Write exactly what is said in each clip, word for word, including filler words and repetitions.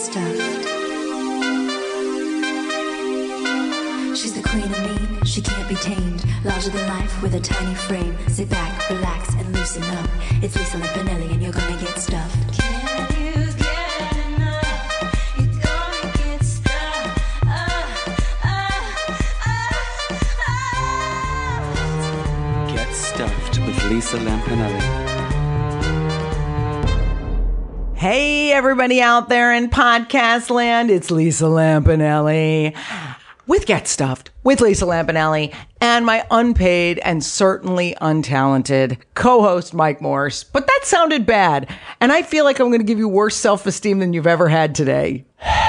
stuffed. She's the queen of me, she can't be tamed. Larger than life with a tiny frame. Sit back, relax, and loosen up. It's Lisa Lampanelli and you're gonna get stuffed. Can you get enough? You're gonna get stuffed. Uh, uh, uh, uh. Get Stuffed with Lisa Lampanelli. Hey, everybody out there in podcast land, it's Lisa Lampanelli with Get Stuffed with Lisa Lampanelli and my unpaid and certainly untalented co-host Mike Morse. But that sounded bad, and I feel like I'm going to give you worse self-esteem than you've ever had today.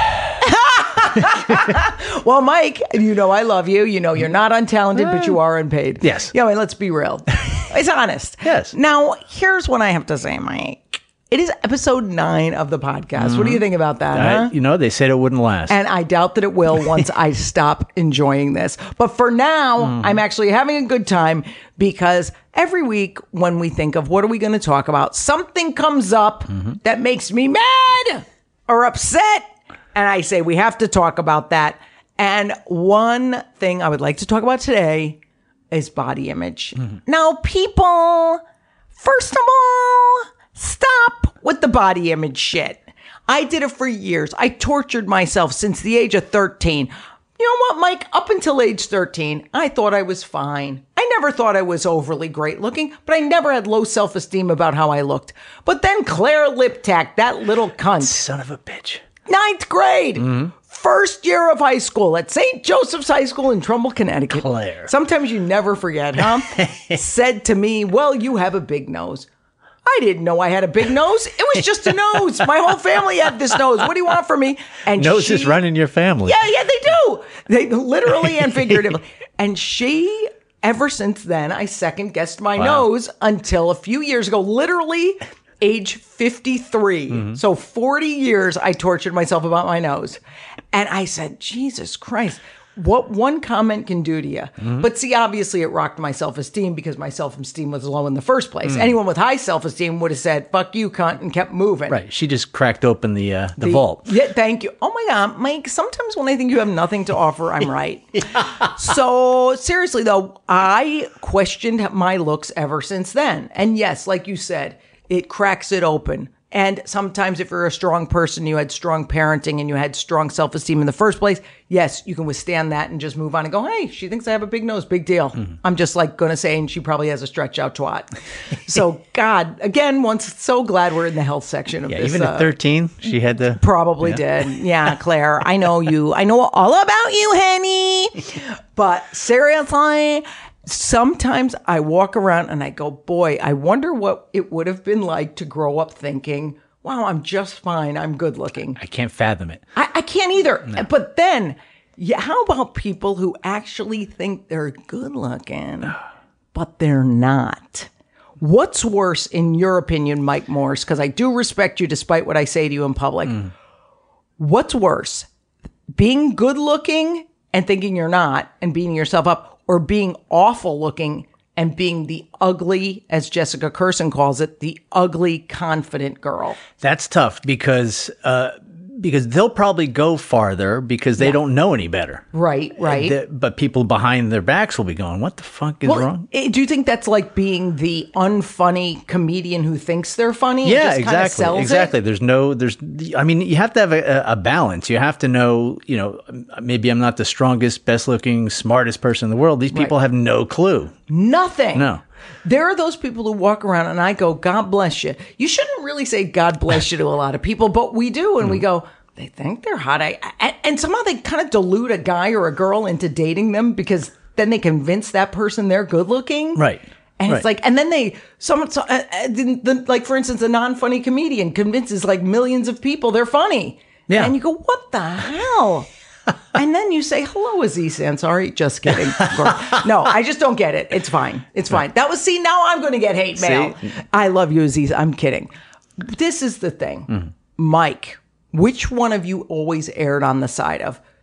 Well, Mike, you know I love you. You know you're not untalented, but you are unpaid. Yes. Yeah, I mean, let's be real. It's honest. Yes. Now, here's what I have to say, Mike. It is episode nine of the podcast. Mm-hmm. What do you think about that, huh? I, you know, they said it wouldn't last. And I doubt that it will once I stop enjoying this. But for now, mm. I'm actually having a good time because every week when we think of what are we going to talk about, something comes up mm-hmm. that makes me mad or upset. And I say, we have to talk about that. And one thing I would like to talk about today is body image. Mm-hmm. Now, people, first of all, stop with the body image shit. I did it for years. I tortured myself since the age of thirteen. You know what, Mike? Up until age thirteen, I thought I was fine. I never thought I was overly great looking, but I never had low self-esteem about how I looked. But then Claire Liptak, that little cunt. Son of a bitch. Ninth grade. Mm-hmm. First year of high school at Saint Joseph's High School in Trumbull, Connecticut. Claire. Sometimes you never forget, huh? Said to me, well, you have a big nose. I didn't know I had a big nose. It was just a nose. My whole family had this nose. What do you want from me? And Noses she, run in your family. Yeah, yeah, they do. They literally and figuratively. And she, ever since then, I second guessed my wow. nose until a few years ago, literally age fifty-three. Mm-hmm. So forty years I tortured myself about my nose. And I said, Jesus Christ. What one comment can do to you. Mm-hmm. But see, obviously it rocked my self-esteem because my self-esteem was low in the first place. Mm. Anyone with high self-esteem would have said, fuck you, cunt, and kept moving. Right. She just cracked open the uh, the, the vault. Yeah, thank you. Oh my God, Mike, sometimes when I think you have nothing to offer, I'm right. Yeah. So seriously though, I questioned my looks ever since then. And yes, like you said, it cracks it open. And sometimes if you're a strong person, you had strong parenting and you had strong self-esteem in the first place, yes, you can withstand that and just move on and go, hey, she thinks I have a big nose, big deal. Mm-hmm. I'm just like going to say, and she probably has a stretch out twat. So God, again, once so glad we're in the health section of yeah, this. Even at uh, thirteen, she had the... Probably yeah. did. Yeah, Claire, I know you. I know all about you, honey. But seriously... Sometimes I walk around and I go, boy, I wonder what it would have been like to grow up thinking, wow, I'm just fine. I'm good looking. I can't fathom it. I, I can't either. No. But then, yeah, how about people who actually think they're good looking, but they're not? What's worse, in your opinion, Mike Morse? Because I do respect you despite what I say to you in public. Mm. What's worse, being good looking and thinking you're not and beating yourself up? Or being awful looking and being the ugly, as Jessica Kirson calls it, the ugly, confident girl. That's tough because uh, because they'll probably go farther because they yeah. don't know any better. Right, right. The, but people behind their backs will be going, what the fuck is well, wrong? Do you think that's like being the unfunny comedian who thinks they're funny? Yeah, and just exactly. sells exactly. It? There's no, there's, I mean, you have to have a, a balance. You have to know, you know, maybe I'm not the strongest, best looking, smartest person in the world. These people right. have no clue. Nothing. No. There are those people who walk around and I go, God bless you. You shouldn't really say God bless you to a lot of people, but we do. And mm. we go, they think they're hot. I, I, and somehow they kind of dilute a guy or a girl into dating them because then they convince that person they're good looking. Right. And right. it's like, and then they, someone, so, uh, the, the, like for instance, a non-funny comedian convinces like millions of people they're funny. Yeah. And you go, what the hell? And then you say, hello, Aziz Ansari. Just kidding. No, I just don't get it. It's fine. It's fine. That was, see, now I'm going to get hate mail. See? I love you, Aziz. I'm kidding. This is the thing. Mm. Mike, which one of you always erred on the side of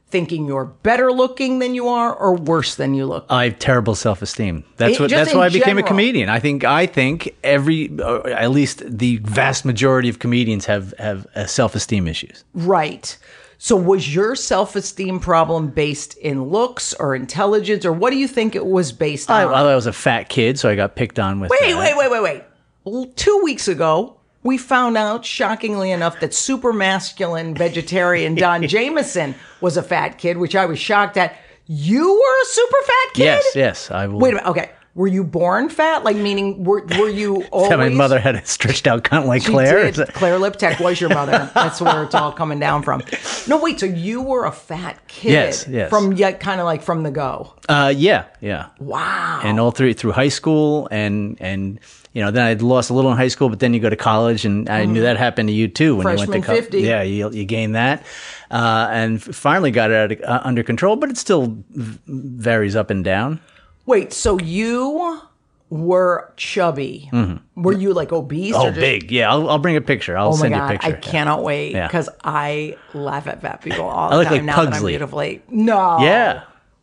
thinking you're better looking than you are or worse than you look? I have terrible self-esteem. That's It- what. just That's in why I became a general. comedian. I think. I think every, or at least the vast majority of comedians have have uh, self-esteem issues. Right. So was your self-esteem problem based in looks or intelligence, or what do you think it was based I, on? I was a fat kid, so I got picked on with. Wait, that. wait, wait, wait, wait. L- Two weeks ago, we found out, shockingly enough, that super masculine vegetarian Don Jameson was a fat kid, which I was shocked at. You were a super fat kid? Yes, yes. I will. Wait a minute. Okay. Were you born fat? Like, meaning, were, were you always... That my mother had a stretched out cunt like She Claire. did. Claire Liptek was your mother. That's where it's all coming down from. No, wait. So you were a fat kid. Yes, yes. From yet kind of like from the go. Uh, yeah, yeah. Wow. And all through through high school, and and you know, then I'd lost a little in high school, but then you go to college, and I knew that happened to you too when you went to Freshman college. fifty. Yeah, you you gained that, uh, and f- finally got it out of, uh, under control, but it still v- varies up and down. Wait. So you were chubby. Were you like obese? Oh, or just, big. Yeah, I'll, I'll bring a picture. I'll Oh my send you a god! picture. I cannot wait Yeah. because I laugh at fat people all I the look time like now that I'm Pugsley. beautifully. No. Yeah.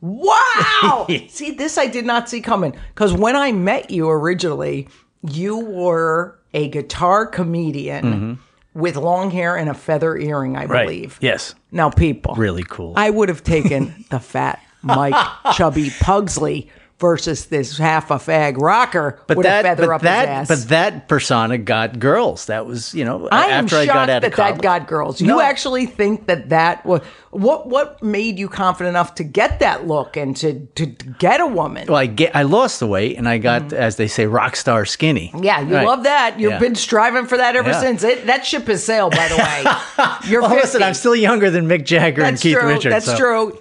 Wow. See, this I did not see coming because when I met you originally, you were a guitar comedian with long hair and a feather earring, I Right. believe. Yes. Now, people, Really cool. I would have taken the fat Mike Chubby Pugsley versus this half a fag rocker But with that, a feather but up that, his ass. but that persona got girls. That was, you know, I am after I shocked got out that of college. that got girls. You No. actually think that that was what? What made you confident enough to get that look and to to, to get a woman? Well, I get, I lost the weight, and I got, as they say, rock star skinny. Yeah, you Right. love that. You've Yeah. been striving for that ever Yeah. since. It, that ship has sailed, by the way. You're Well, fifty. listen, I'm still younger than Mick Jagger and That's Keith true. Richards. That's so- true.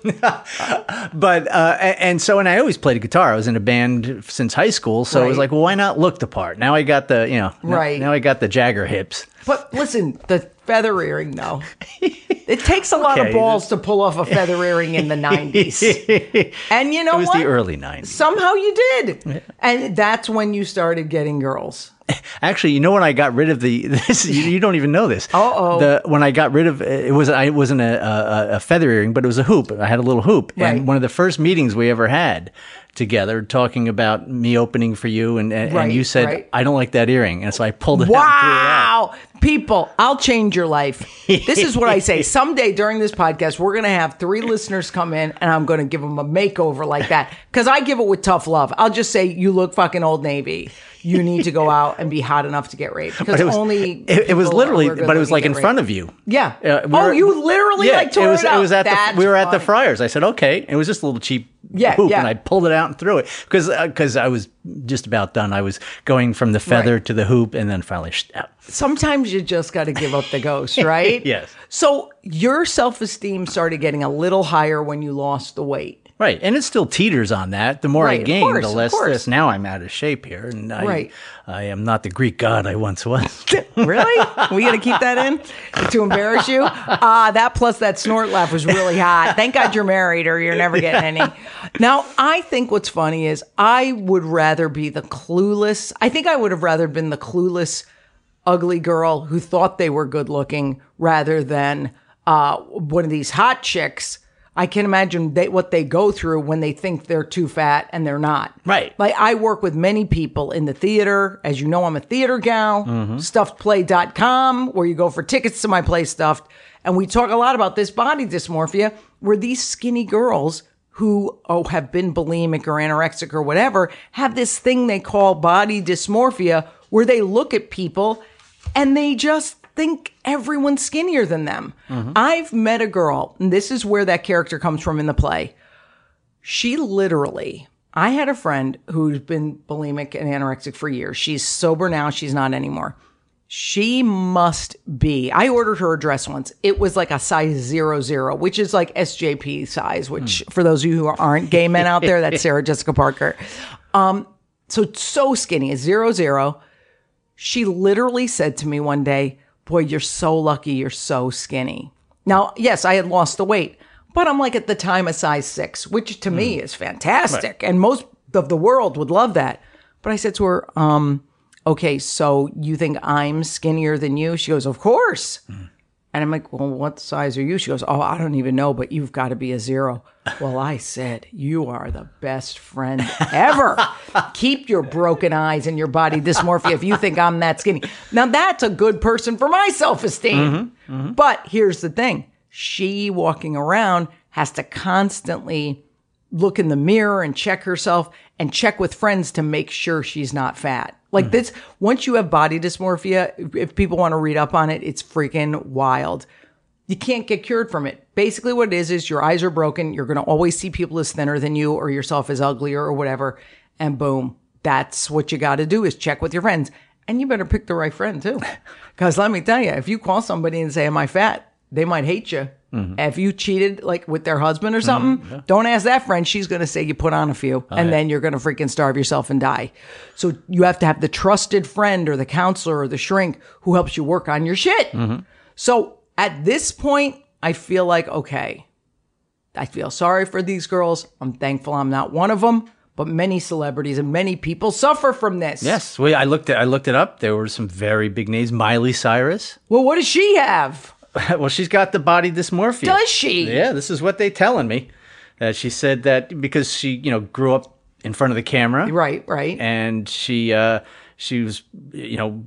But uh, a- and so, and I always played guitar. I was in a band since high school, so I was Right. like, well, why not look the part? Now I got the, you know, now- Right. Now I got the Jagger hips. But listen, the feather earring, though. It takes a lot of Okay. balls to pull off a feather earring in the nineties. And you know It was what? the early nineties. Somehow you did. And that's when you started getting girls. Actually, you know when I got rid of the this, you, you don't even know this. Uh-oh. The when I got rid of it was I it wasn't a, a, a feather earring, but it was a hoop. I had a little hoop, Right. and one of the first meetings we ever had together, talking about me opening for you, and and, Right, and you said right. I don't like that earring, and so I pulled it out. And threw it out. Wow. People, I'll change your life. This is what I say. Someday during this podcast, we're going to have three listeners come in and I'm going to give them a makeover like that. Because I give it with tough love. I'll just say, you look fucking Old Navy. You need to go out and be hot enough to get raped. Because But it was only. it, it was people literally, who are good but it was looking like in get front raped. of you. Yeah. Uh, we oh, were- you literally yeah, like tore it was. it out. It was at That's the. We were at the funny. Friars. I said, okay. It was just a little cheap Yeah, hoop, yeah. and I pulled it out and threw it because because I was just about done. I was going from the feather Right. to the hoop, and then finally sh- out. Sometimes you just got to give up the ghost, right? Yes. So your self esteem started getting a little higher when you lost the weight. Right, and it still teeters on that. The more Right, I of gain, course, the of less course. this. Now I'm out of shape here, and I, Right. I am not the Greek god I once was. Really? We got to keep that in to embarrass you? Ah, that plus that snort laugh was really hot. Thank God you're married or you're never getting any. Now, I think what's funny is I would rather be the clueless. I think I would have rather been the clueless, ugly girl who thought they were good looking rather than uh, one of these hot chicks. I can imagine they, what they go through when they think they're too fat and they're not. Right. Like I work with many people in the theater. As you know, I'm a theater gal, Mm-hmm. stuffed play dot com, where you go for tickets to my play Stuffed. And we talk a lot about this body dysmorphia, where these skinny girls who oh, have been bulimic or anorexic or whatever have this thing they call body dysmorphia, where they look at people and they just think everyone's skinnier than them. I've met a girl, and this is where that character comes from in the play. She literally, I had a friend who's been bulimic and anorexic for years. She's sober now. She's not anymore. She must be, I ordered her a dress once. It was like a size zero, zero, which is like S J P size, which for those of you who aren't gay men out there, that's Sarah Jessica Parker. Um, so it's so skinny, a zero, zero. She literally said to me one day, boy, you're so lucky you're so skinny. Now, yes, I had lost the weight, but I'm like at the time a size six, which to me is fantastic. And most of the world would love that. But I said to her, um, okay, so you think I'm skinnier than you? She goes, of course. And I'm like, well, what size are you? She goes, oh, I don't even know, but you've got to be a zero. Well, I said, you are the best friend ever. Keep your broken eyes and your body dysmorphia if you think I'm that skinny. Now, that's a good person for my self-esteem. Mm-hmm, mm-hmm. But here's the thing. She, walking around, has to constantly look in the mirror and check herself and check with friends to make sure she's not fat. Like this, once you have body dysmorphia, if people want to read up on it, it's freaking wild. You can't get cured from it. Basically what it is, is your eyes are broken. You're going to always see people as thinner than you or yourself as uglier or whatever. And boom, that's what you got to do is check with your friends. And you better pick the right friend too. Because let me tell you, if you call somebody and say, am I fat? They might hate you. Mm-hmm. If you cheated like with their husband or something, mm-hmm. yeah. don't ask that friend. She's going to say you put on a few oh, and yeah. then you're going to freaking starve yourself and die. So you have to have the trusted friend or the counselor or the shrink who helps you work on your shit. Mm-hmm. So at this point, I feel like, okay, I feel sorry for these girls. I'm thankful I'm not one of them. But many celebrities and many people suffer from this. Yes. Well, I looked at, I looked it up. There were some very big names. Miley Cyrus. Well, what does she have? Well, she's got the body dysmorphia. Does she? Yeah, this is what they telling me. Uh, she said that because she, you know, grew up in front of the camera. Right, right. And she, uh, she was, you know,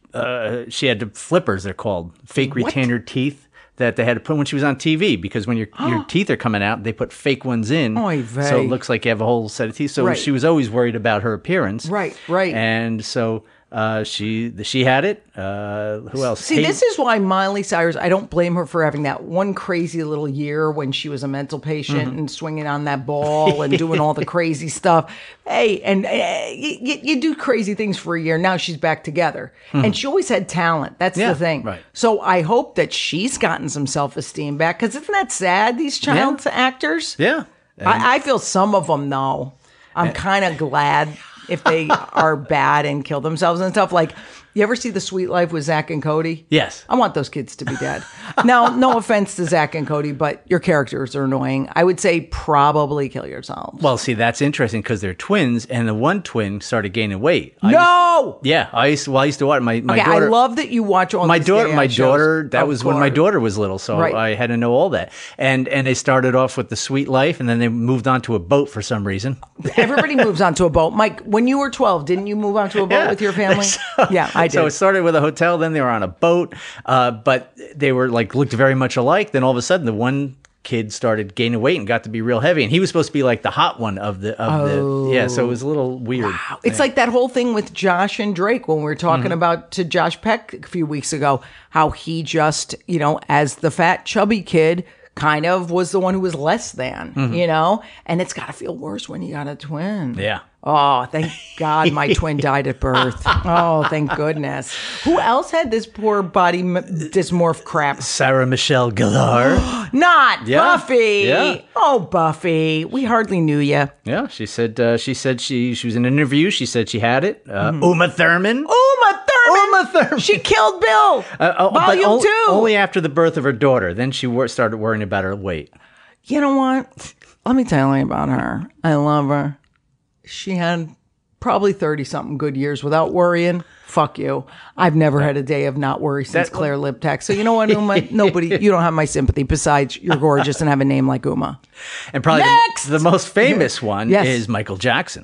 uh, she had the flippers, they're called, fake What? retainer teeth that they had to put when she was on T V because when your your teeth are coming out, they put fake ones in. Oy so vey. it looks like you have a whole set of teeth. So Right. she was always worried about her appearance. Right, right. And so uh, she she had it. Uh, who else? See, Hay- this is why Miley Cyrus, I don't blame her for having that one crazy little year when she was a mental patient Mm-hmm. and swinging on that ball and doing all the crazy stuff. Hey, and uh, you, you do crazy things for a year. Now she's back together. And she always had talent. That's Yeah, the thing. right. So I hope that she's gotten some self-esteem back because isn't that sad, these child actors? Yeah. I, I feel some of them, though. I'm kind of glad if they are bad and kill themselves and stuff. Like, you ever see The Sweet Life with Zach and Cody? Yes. I want those kids to be dead. Now, no offense to Zach and Cody, but your characters are annoying. I would say probably kill yourselves. Well, see, that's interesting because they're twins, and the one twin started gaining weight. I No! used- yeah, I used well, I used to watch my my Okay, daughter. I love that you watch all my these daughter. gay My shows. daughter. That Of was when my course. daughter was little, so Right. I had to know all that. And and they started off with the Sweet Life, and then they moved on to a boat for some reason. Everybody moves onto a boat. Mike, when you were twelve, didn't you move onto a boat Yeah. with your family? So- yeah, I did. So it started with a hotel, then they were on a boat, uh, but they were like looked very much alike. Then all of a sudden, the one kid started gaining weight and got to be real heavy, and he was supposed to be like the hot one of the of the yeah. So it was a little weird. It's like that whole thing with Josh and Drake when we were talking Mm-hmm. about to Josh Peck a few weeks ago, how he just, you know, as the fat, chubby kid, kind of was the one who was less than, Mm-hmm. you know? And it's got to feel worse when you got a twin. Yeah. Oh, thank God my twin died at birth. Oh, thank goodness. Who else had this poor body m- dysmorph crap? Sarah Michelle Gellar. Not Yeah. Buffy. Yeah. Oh, Buffy. We hardly knew you. Yeah, she said uh, she said she she was in an interview. She said she had it. Uh, Uma Thurman. Uma Thurman. Uma Thurman. She killed Bill. Uh, oh, but Volume o- two. only after the birth of her daughter. Then she wor- started worrying about her weight. You know what? Let me tell you about her. I love her. She had probably thirty-something good years without worrying. Fuck you. I've never had a day of not worry since That- Claire Liptak. So you know what, Uma? Nobody, you don't have my sympathy. Besides, you're gorgeous and have a name like Uma. And probably Next! the, the most famous one Yes. is Michael Jackson.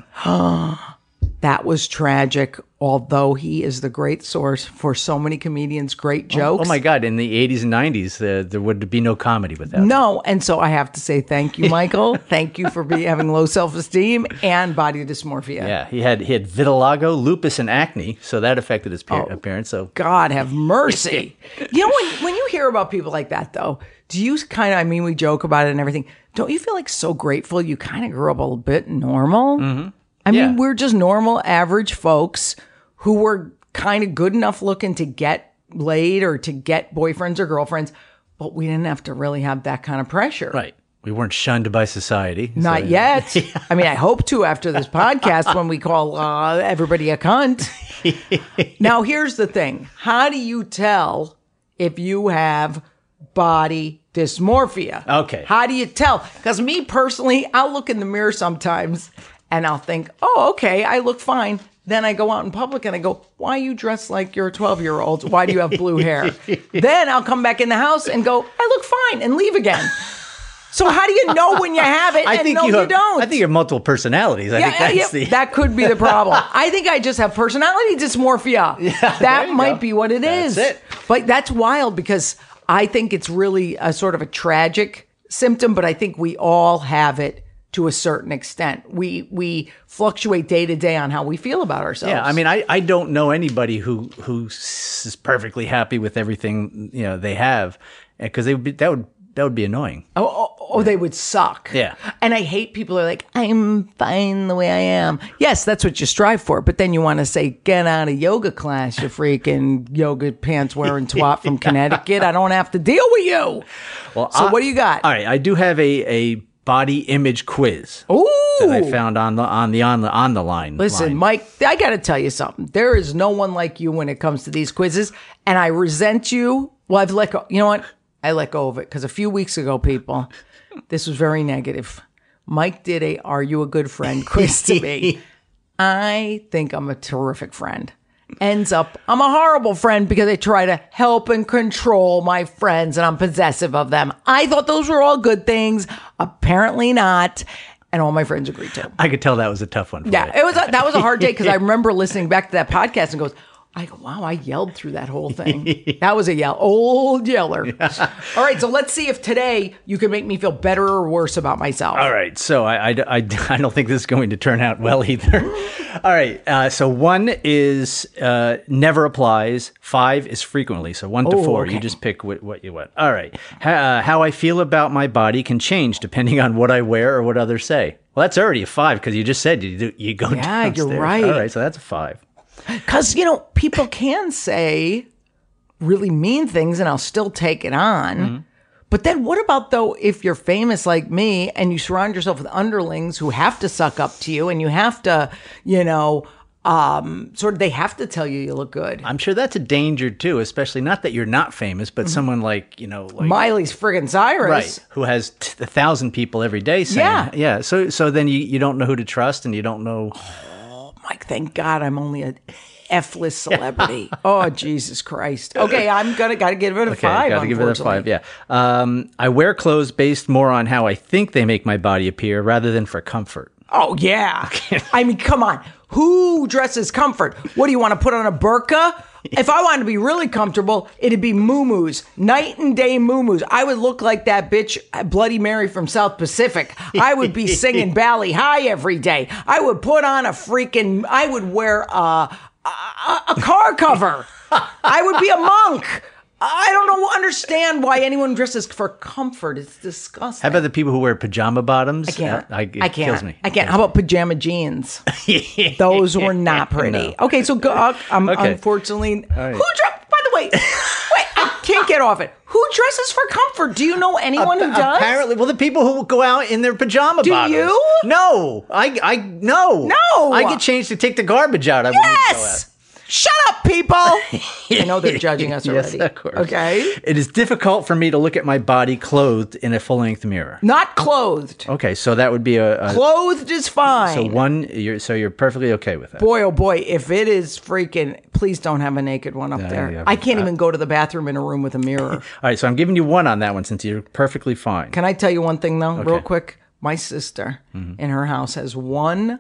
That was tragic, although he is the great source for so many comedians' great jokes. Oh my God! In the eighties and nineties, uh, there would be no comedy without him. No, and so I have to say thank you, Michael. Thank you for be, having low self-esteem and body dysmorphia. Yeah, he had he had vitiligo, lupus, and acne, so that affected his Oh. pe- appearance. So God have mercy. You know, when, when you hear about people like that, though, do you kind of, I mean, we joke about it and everything. Don't you feel like so grateful you kind of grew up a little bit normal? Mm-hmm. I Yeah. mean, we're just normal, average folks who were kind of good enough looking to get laid or to get boyfriends or girlfriends, but we didn't have to really have that kind of pressure. right, we weren't shunned by society. Not so- yet. I mean, I hope to after this podcast when we call uh, everybody a cunt. Now, here's the thing. How do you tell if you have body dysmorphia? Okay. How do you tell? Because me personally, I'll look in the mirror sometimes and I'll think, oh, okay, I look fine. Then I go out in public and I go, why are you dressed like you're a twelve-year-old? Why do you have blue hair? Then I'll come back in the house and go, I look fine, and leave again. So how do you know when you have it I and think no, you, you, have, don't? I think you have multiple personalities. I Yeah, think that's yeah, the. that could be the problem. I think I just have personality dysmorphia. Yeah, there that you might go. be what it is. That's it. But that's wild because I think it's really a sort of a tragic symptom, but I think we all have it to a certain extent. We we fluctuate day to day on how we feel about ourselves. Yeah, I mean, I, I don't know anybody who who is perfectly happy with everything you know they have, because they would be, that would that would be annoying. Oh, oh, oh, they would suck. Yeah. And I hate people who are like, I'm fine the way I am. Yes, that's what you strive for. But then you want to say, get out of yoga class, you freaking yoga pants wearing twat from Connecticut. I don't have to deal with you. Well, So I- what do you got? All right, I do have a a body image quiz Ooh. that I found on the on the on the on the line. Listen, line. Mike, I got to tell you something. There is no one like you when it comes to these quizzes. And I resent you. Well, I've let go. You know what? I let go of it because a few weeks ago, people, this was very negative. Mike did a Are You a Good Friend quiz to me. I think I'm a terrific friend. Ends up, I'm a horrible friend because I try to help and control my friends and I'm possessive of them. I thought those were all good things. Apparently not. And all my friends agreed to. I could tell that was a tough one. For Yeah, you. it was a, that was a hard day because I remember listening back to that podcast and goes, I go, wow, I yelled through that whole thing. That was a yell, old yeller. Yeah. All right, so let's see if today you can make me feel better or worse about myself. All right, so I, I, I, I don't think this is going to turn out well either. All right, uh, so one is uh, never applies. Five is frequently. So one to Oh, four, okay. you just pick what, what you want. All right, ha, uh, how I feel about my body can change depending on what I wear or what others say. Well, that's already a five because you just said you do, you go Yeah, you're downstairs. right. All right, so that's a five. Because, you know, people can say really mean things and I'll still take it on. Mm-hmm. But then what about, though, if you're famous like me and you surround yourself with underlings who have to suck up to you and you have to, you know, um, sort of they have to tell you you look good. I'm sure that's a danger too, especially not that you're not famous, but someone like, you know, like Miley's friggin' Cyrus. right, who has t- a thousand people every day saying, Yeah. yeah. So, so then you, you don't know who to trust, and you don't know. Mike, thank God I'm only a F-list celebrity. Oh, Jesus Christ. Okay, I'm gonna gotta give it a Okay, five. gotta give it a five. unfortunately. Yeah. Um, I wear clothes based more on how I think they make my body appear rather than for comfort. Oh yeah. I mean, come on. Who dresses comfort? What do you want to put on a burqa? If I wanted to be really comfortable, it'd be muumuus, night and day muumuus. I would look like that bitch Bloody Mary from South Pacific. I would be singing Bally High every day. I would put on a freaking. I would wear a a, a car cover. I would be a monk. I don't know, understand why anyone dresses for comfort. It's disgusting. How about the people who wear pajama bottoms? I can't. Uh, I, it I can't. kills me. I can't. How about pajama jeans? Those were not pretty. No. Okay, so go, uh, um, Okay. unfortunately, right. who dre- By the way, wait, I can't get off it. Who dresses for comfort? Do you know anyone who does? Apparently, well, the people who go out in their pajama Do bottoms. you? No, I, I, no, No. I get changed to take the garbage out. I wouldn't go out. Yes. Shut up, people. I know they're judging us Yes, already. of course. Okay. It is difficult for me to look at my body clothed in a full-length mirror. Not clothed. Okay, so that would be a, a Clothed is fine. so one. You're so you're perfectly okay with that. Boy, oh boy, if it is freaking, please don't have a naked one up Yeah, there. yeah, I can't even go to the bathroom in a room with a mirror. All right, so I'm giving you one on that one since you're perfectly fine. Can I tell you one thing, though, real Okay. Mm-hmm. quick? My sister in her house has one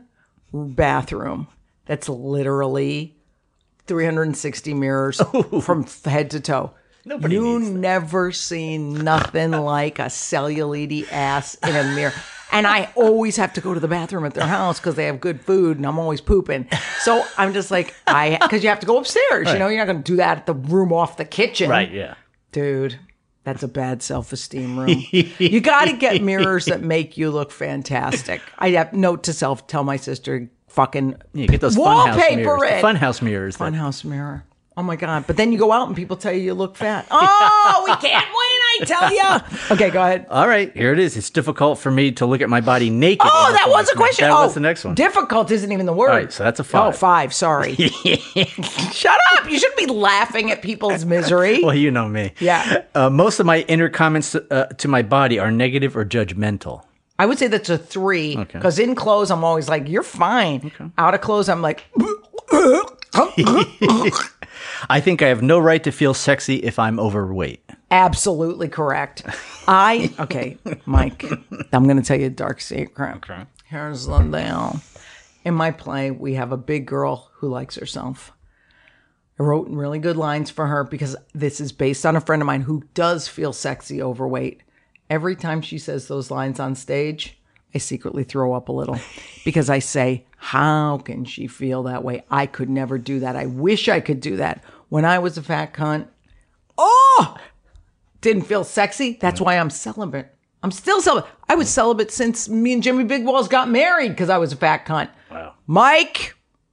bathroom that's literally three hundred sixty mirrors from head to toe. Nobody you needs that. never seen nothing like a cellulite ass in a mirror. And I always have to go to the bathroom at their house because they have good food and I'm always pooping. So I'm just like, I, because you have to go upstairs. You know, you're not going to do that at the room off the kitchen. Right? Yeah. Dude, that's a bad self-esteem room. You got to get mirrors that make you look fantastic. I have note to self, tell my sister, fucking You get those funhouse wallpaper mirrors. The it. funhouse mirrors. that- Funhouse mirror. Oh my God. But then you go out and people tell you you look fat. Oh, we can't win, I tell you. Okay, go ahead. All right, here it is. It's difficult for me to look at my body naked. Oh, in that was a full-length question. mirror. That oh, was the next one. Difficult isn't even the word. All right, so that's a five. Oh, five. Sorry. Shut up. You shouldn't be laughing at people's misery. Well, you know me. Yeah. Uh, most of my inner comments uh, to my body are negative or judgmental. I would say that's a three Okay. because in clothes, I'm always like, you're fine. Out of clothes, I'm like, I think I have no right to feel sexy if I'm overweight. absolutely correct. I, okay, Mike, I'm going to tell you a dark secret. Okay. Here's the deal. In my play, we have a big girl who likes herself. I wrote really good lines for her because this is based on a friend of mine who does feel sexy overweight. Every time she says those lines on stage, I secretly throw up a little because I say, how can she feel that way? I could never do that. I wish I could do that. When I was a fat cunt, oh, didn't feel sexy. That's why I'm celibate. I'm still celibate. I was celibate since me and Jimmy Big Balls got married because I was a fat cunt. Wow. Mike,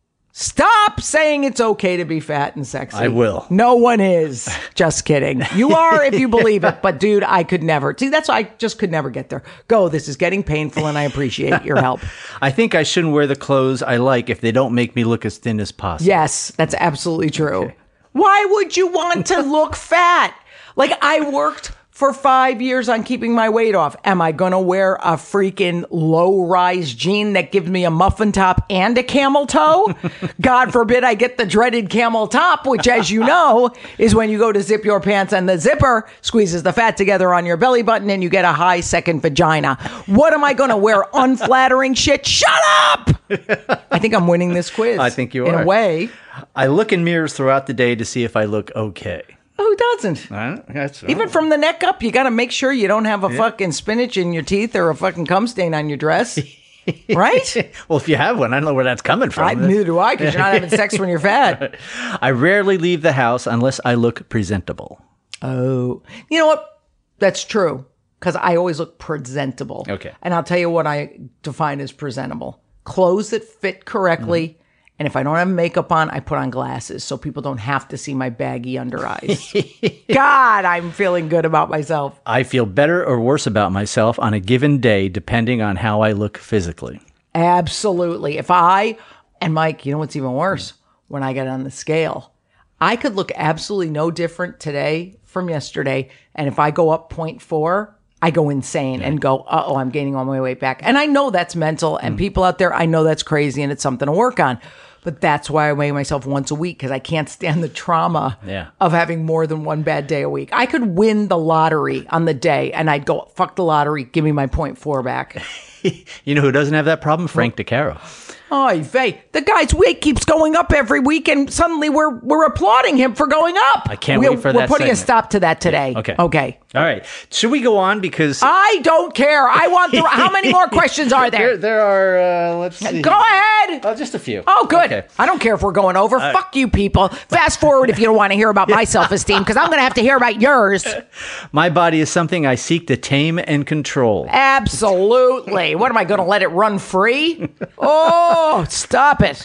stop saying it's okay to be fat and sexy. I will. No one is. Just kidding. You are if you believe it. But dude, I could never. See, that's why I just could never get there. Go. This is getting painful and I appreciate your help. I think I shouldn't wear the clothes I like if they don't make me look as thin as possible. Yes, that's absolutely true. Why would you want to look fat? Like, I worked for five years on keeping my weight off. Am I going to wear a freaking low-rise jean that gives me a muffin top and a camel toe? God forbid I get the dreaded camel top, which, as you know, is when you go to zip your pants and the zipper squeezes the fat together on your belly button and you get a high second vagina. What am I going to wear? Unflattering shit? Shut up! I think I'm winning this quiz. I think you in are. a way. I look in mirrors throughout the day to see if I look okay. Who doesn't? Uh, that's, Even from the neck up, you got to make sure you don't have a fucking spinach in your teeth or a fucking cum stain on your dress. Right? Well, if you have one, I don't know where that's coming from. I, neither do I, because you're not having sex when you're fat. I rarely leave the house unless I look presentable. Oh. You know what? That's true, because I always look presentable. Okay. And I'll tell you what I define as presentable. Clothes that fit correctly. Mm-hmm. And if I don't have makeup on, I put on glasses so people don't have to see my baggy under eyes. God, I'm feeling good about myself. I feel better or worse about myself on a given day depending on how I look physically. Absolutely. If I, and Mike, you know what's even worse? When I get on the scale, I could look absolutely no different today from yesterday. And if I go up zero point four, I go insane and go, uh-oh, I'm gaining all my weight back. And I know that's mental. And mm. people out there, I know that's crazy and it's something to work on. But that's why I weigh myself once a week, because I can't stand the trauma yeah. of having more than one bad day a week. I could win the lottery on the day and I'd go, fuck the lottery, give me my zero point four back. You know who doesn't have that problem? Frank DeCaro. Oy vey. The guy's weight keeps going up every week, and suddenly we're we're applauding him for going up. I can't we're, wait for we're that putting segment. a stop to that today. Yeah. Okay. Okay. All right. Should we go on? Because I don't care. I want the. How many more questions are there? There, there are, uh, let's see. Go ahead. Oh, just a few. Oh, good. Okay. I don't care if we're going over. Uh, Fuck you people. Fast forward if you don't want to hear about my self-esteem, because I'm going to have to hear about yours. My body is something I seek to tame and control. Absolutely. What am I going to let it run free? Oh, stop it.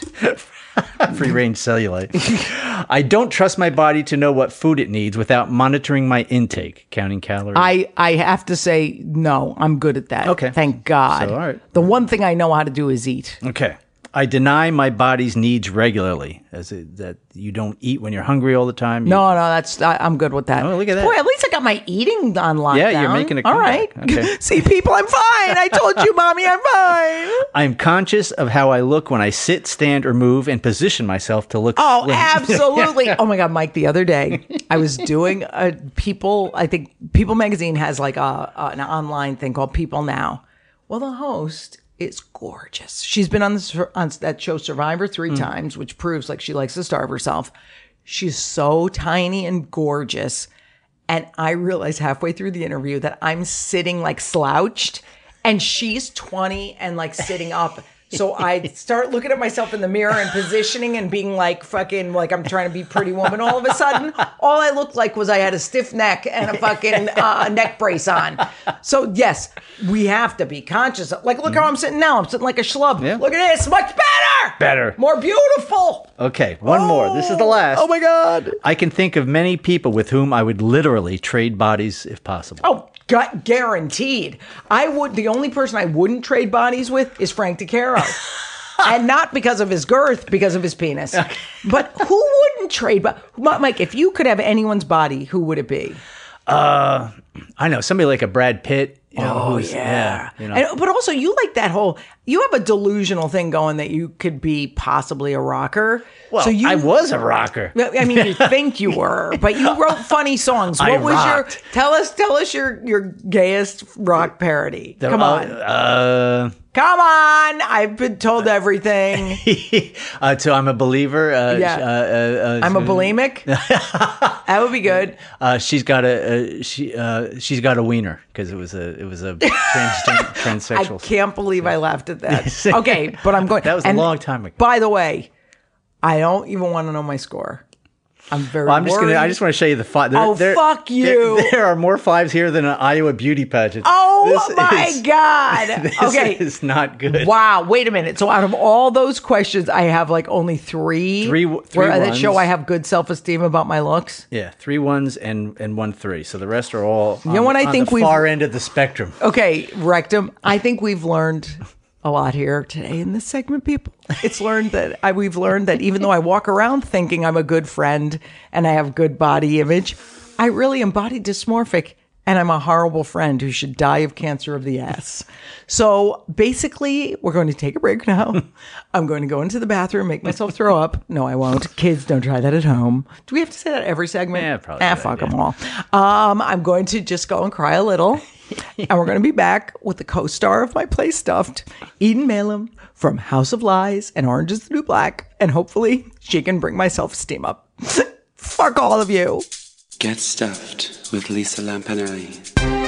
Free range cellulite. I don't trust my body to know what food it needs without monitoring my intake, counting calories. I, I have to say, no, I'm good at that. Okay. Thank God. So, all right. The one thing I know how to do is eat. Okay. I deny my body's needs regularly, as it, that you don't eat when you're hungry all the time. You, No, no, that's I, I'm good with that. Oh, look at that. Boy, at least I got my eating on lockdown. Yeah, you're making a All comeback. right. Okay. See, people, I'm fine. I told you, Mommy, I'm fine. I'm conscious of how I look when I sit, stand, or move, and position myself to look Oh, slim. absolutely. Oh my God, Mike, the other day I was doing a People, I think People Magazine has like a, a an online thing called People Now. Well, the host is gorgeous. She's been on this on that show Survivor three mm. times, which proves like she likes to starve herself. She's so tiny and gorgeous. And I realized halfway through the interview that I'm sitting like slouched and she's twenty and like sitting up. So I start looking at myself in the mirror and positioning and being like fucking like I'm trying to be Pretty Woman. All of a sudden, all I looked like was I had a stiff neck and a fucking uh, neck brace on. So yes, we have to be conscious. Of, like, look how I'm sitting now. I'm sitting like a schlub. Yeah. Look at this. Much better. Better. More beautiful. Okay, one oh, more. This is the last. Oh my God. I can think of many people with whom I would literally trade bodies if possible. Oh, gu- guaranteed. I would. The only person I wouldn't trade bodies with is Frank DeCaro. And not because of his girth, because of his penis. But who wouldn't trade? But Mike, if you could have anyone's body, who would it be? Uh, I know somebody like a Brad Pitt. You know, Oh who's, yeah, you know. and, but also you like that whole. You have a delusional thing going that you could be possibly a rocker. Well, so you, I was a rocker. I mean, you think you were, but you wrote funny songs. What I was rocked. your? Tell us, tell us your your gayest rock parody. Come on, Uh, come on! I've been told everything. uh, so I'm a believer. Uh, Yeah. uh, uh, uh, I'm a bulimic. That would be good. Uh, she's got a uh, she. Uh, she's got a wiener because it was a it was a transgen- transsexual. I can't believe I laughed at that. Okay, but I'm going. That was a and long time ago. By the way, I don't even want to know my score. I'm very. Well, I'm just worried. gonna. I just want to show you the five. There, Oh, there- fuck you. There, there are more fives here than an Iowa beauty pageant. Oh This my is- god. This Okay. is not good. Wow. Wait a minute. So out of all those questions, I have like only three. Three- three where that show ones. I have good self esteem about my looks. Yeah, three ones and and one three. So the rest are all. You know on, what I on think the we've- far end of the spectrum. Okay, Rectum. I think we've learned a lot here today in this segment, people. It's learned that I, we've learned that even though I walk around thinking I'm a good friend and I have good body image, I really am body dysmorphic and I'm a horrible friend who should die of cancer of the ass. So basically, we're going to take a break now. I'm going to go into the bathroom, make myself throw up. No, I won't. Kids, don't try that at home. Do we have to say that every segment? Yeah, probably Ah, good fuck idea. them all. Um, I'm going to just go and cry a little. And we're going to be back with the co-star of my Play Stuffed, Eden Malem from House of Lies and Orange is the New Black. And hopefully she can bring my self-esteem up. Fuck all of you. Get Stuffed with Lisa Lampanelli.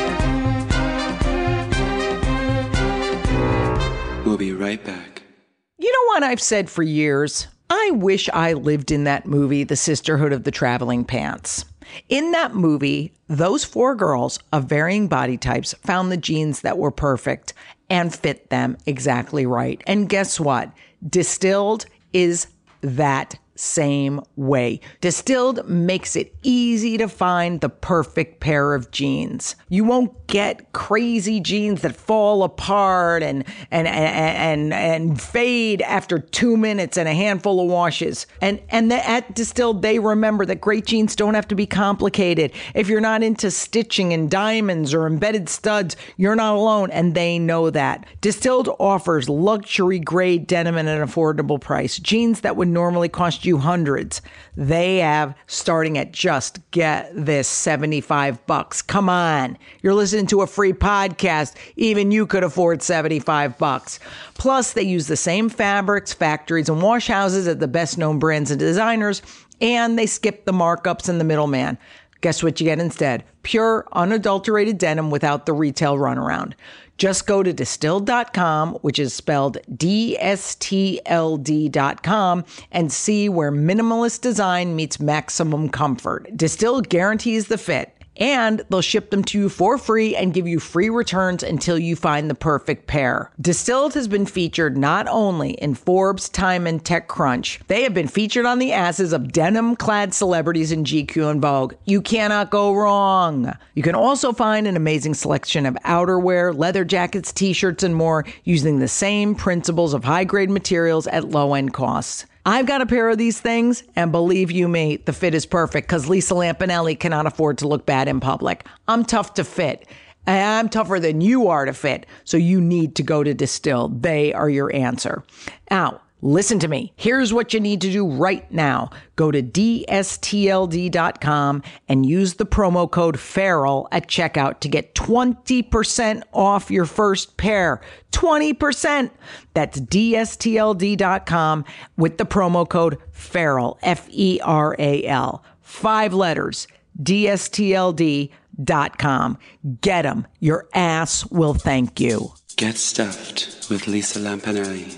We'll be right back. You know what I've said for years? I wish I lived in that movie, The Sisterhood of the Traveling Pants. In that movie, those four girls of varying body types found the jeans that were perfect and fit them exactly right. And guess what? Distilled is that same way. Distilled makes it easy to find the perfect pair of jeans. You won't get crazy jeans that fall apart and and and and, and fade after two minutes and a handful of washes. And and the, at Distilled, they remember that great jeans don't have to be complicated. If you're not into stitching and diamonds or embedded studs, you're not alone, and they know that. Distilled offers luxury grade denim at an affordable price. Jeans that would normally cost you hundreds. They have starting at just, get this, seventy-five bucks. Come on. You're listening to a free podcast. Even you could afford seventy-five bucks. Plus, they use the same fabrics, factories, and wash houses as the best known brands and designers, and they skip the markups and the middleman. Guess what you get instead? Pure, unadulterated denim without the retail runaround. Just go to distilled dot com, which is spelled D S T L D dot com, and see where minimalist design meets maximum comfort. Distilled guarantees the fit, and they'll ship them to you for free and give you free returns until you find the perfect pair. Distilled has been featured not only in Forbes, Time, and TechCrunch. They have been featured on the asses of denim-clad celebrities in G Q and Vogue. You cannot go wrong. You can also find an amazing selection of outerwear, leather jackets, t-shirts, and more using the same principles of high-grade materials at low-end costs. I've got a pair of these things, and believe you me, the fit is perfect because Lisa Lampanelli cannot afford to look bad in public. I'm tough to fit. And I'm tougher than you are to fit, so you need to go to Distilled. They are your answer. Now, listen to me. Here's what you need to do right now. Go to D S T L D dot com and use the promo code FERAL at checkout to get twenty percent off your first pair. twenty percent. That's D S T L D dot com with the promo code FERAL, F E R A L. Five letters, D S T L D dot com. Get them. Your ass will thank you. Get Stuffed with Lisa Lampanelli.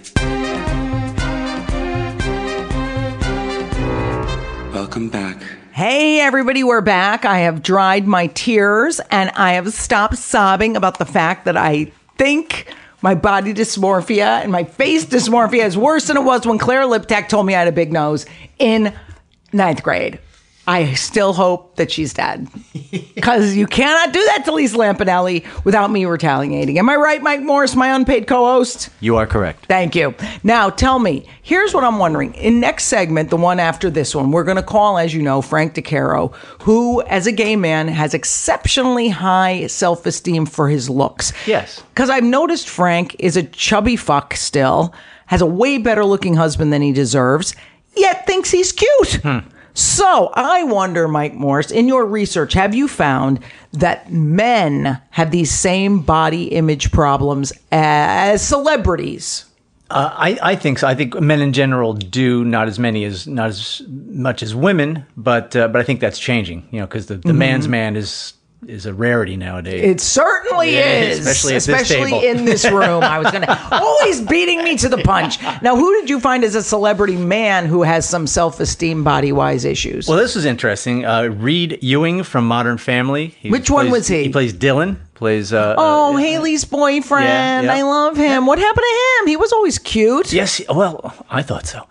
Welcome back. Hey, everybody, we're back. I have dried my tears and I have stopped sobbing about the fact that I think my body dysmorphia and my face dysmorphia is worse than it was when Claire Liptak told me I had a big nose in ninth grade. Uh, I still hope that she's dead. Because you cannot do that to Lisa Lampanelli without me retaliating. Am I right, Mike Morris, my unpaid co-host? You are correct. Thank you. Now, tell me, here's what I'm wondering. In next segment, the one after this one, we're going to call, as you know, Frank DeCaro, who, as a gay man, has exceptionally high self-esteem for his looks. Yes. Because I've noticed Frank is a chubby fuck still, has a way better looking husband than he deserves, yet thinks he's cute. Hmm. So I wonder, Mike Morris, in your research, have you found that men have these same body image problems as celebrities? Uh, I, I think so. I think men in general do, not as many as not as much as women, but uh, but I think that's changing. You know, because the, the mm-hmm. man's man is is a rarity nowadays. It certainly yeah, is, especially at especially this table. in this room. I was gonna always beating me to the punch. Now, who did you find as a celebrity man who has some self-esteem body-wise issues? Well, this was interesting. Uh, Reed Ewing from Modern Family. He Which plays, one was he? He plays Dylan. Plays. Uh, oh, uh, Haley's boyfriend. Yeah, yeah. I love him. What happened to him? He was always cute. Yes. Well, I thought so.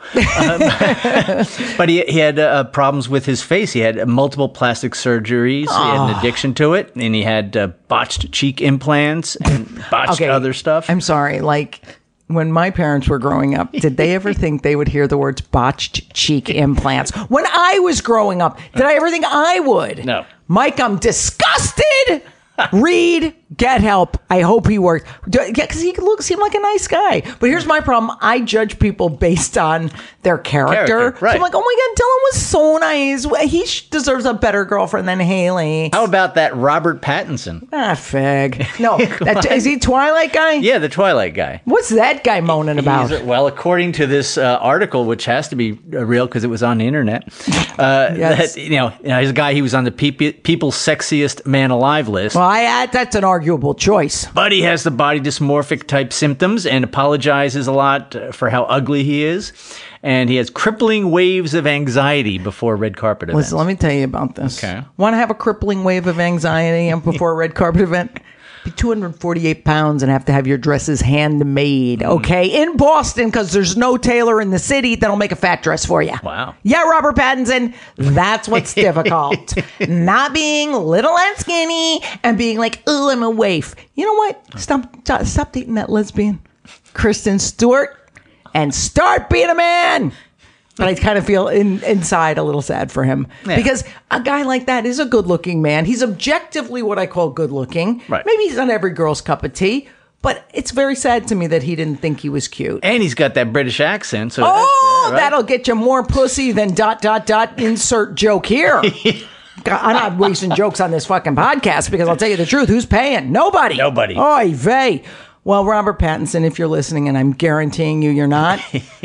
Um, but he, he had uh, problems with his face. He had multiple plastic surgeries. Oh. He had an addiction to it. And he had uh, botched cheek implants and botched Okay. other stuff. I'm sorry. Like, when my parents were growing up, did they ever think they would hear the words botched cheek implants? When I was growing up, did I ever think I would? No. Mike, I'm disgusted. Reed, get help. I hope he works. Yeah, because he look seemed like a nice guy. But here's my problem. I judge people based on their character. Character, right. So I'm like, oh my God, Dylan was so nice. He sh- deserves a better girlfriend than Haley. How about that Robert Pattinson? Ah, fig. No, that, is he Twilight guy? Yeah, the Twilight guy. What's that guy moaning about? He's- well, according to this uh, article, which has to be uh, real because it was on the internet, uh, Yes. that, you know, you know, he's a guy. He was on the peop- People's Sexiest Man Alive list. Well, I, that's an arguable choice. But he has the body dysmorphic type symptoms and apologizes a lot uh, for how ugly he is. And he has crippling waves of anxiety before red carpet events. Listen, let me tell you about this. Okay. Want to have a crippling wave of anxiety before a red carpet event? Be two hundred forty-eight pounds and have to have your dresses handmade, okay? In Boston, because there's no tailor in the city that'll make a fat dress for you. Wow. Yeah, Robert Pattinson, that's what's difficult. Not being little and skinny and being like, oh, I'm a waif. You know what? Stop, stop, stop dating that lesbian, Kristen Stewart, and start being a man. But I kind of feel in, inside a little sad for him. Yeah. Because a guy like that is a good-looking man. He's objectively what I call good-looking. Right. Maybe he's not every girl's cup of tea, but it's very sad to me that he didn't think he was cute. And he's got that British accent. So Oh, that's, uh, right? that'll get you more pussy than dot, dot, dot, insert joke here. God, I'm not wasting jokes on this fucking podcast because I'll tell you the truth. Who's paying? Nobody. Nobody. Oy vey. Well, Robert Pattinson, if you're listening, and I'm guaranteeing you you're not,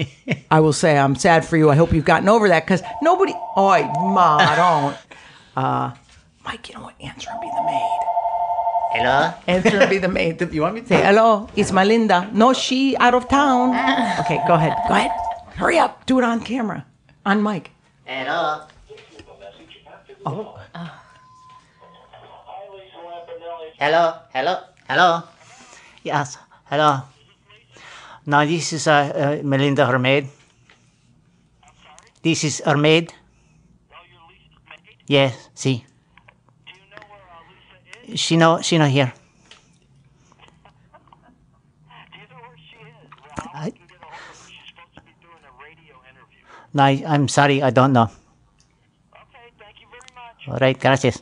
I will say I'm sad for you. I hope you've gotten over that because nobody... Oy, ma, don't. Uh, Mike, you know what? Answer and be the maid. Hello? Answer and be the maid. You want me to say, hello, it's Melinda. No, she out of town. Okay, go ahead. Go ahead. Hurry up. Do it on camera. On mic. Hello? Oh. Hello? Hello? Hello? Yes. Hello. No, this is uh, uh, Melinda, her maid. This is her maid. Yes, see. She know, she not here. I, no, I, I'm sorry, I don't know. Okay, thank you very much. All right, gracias.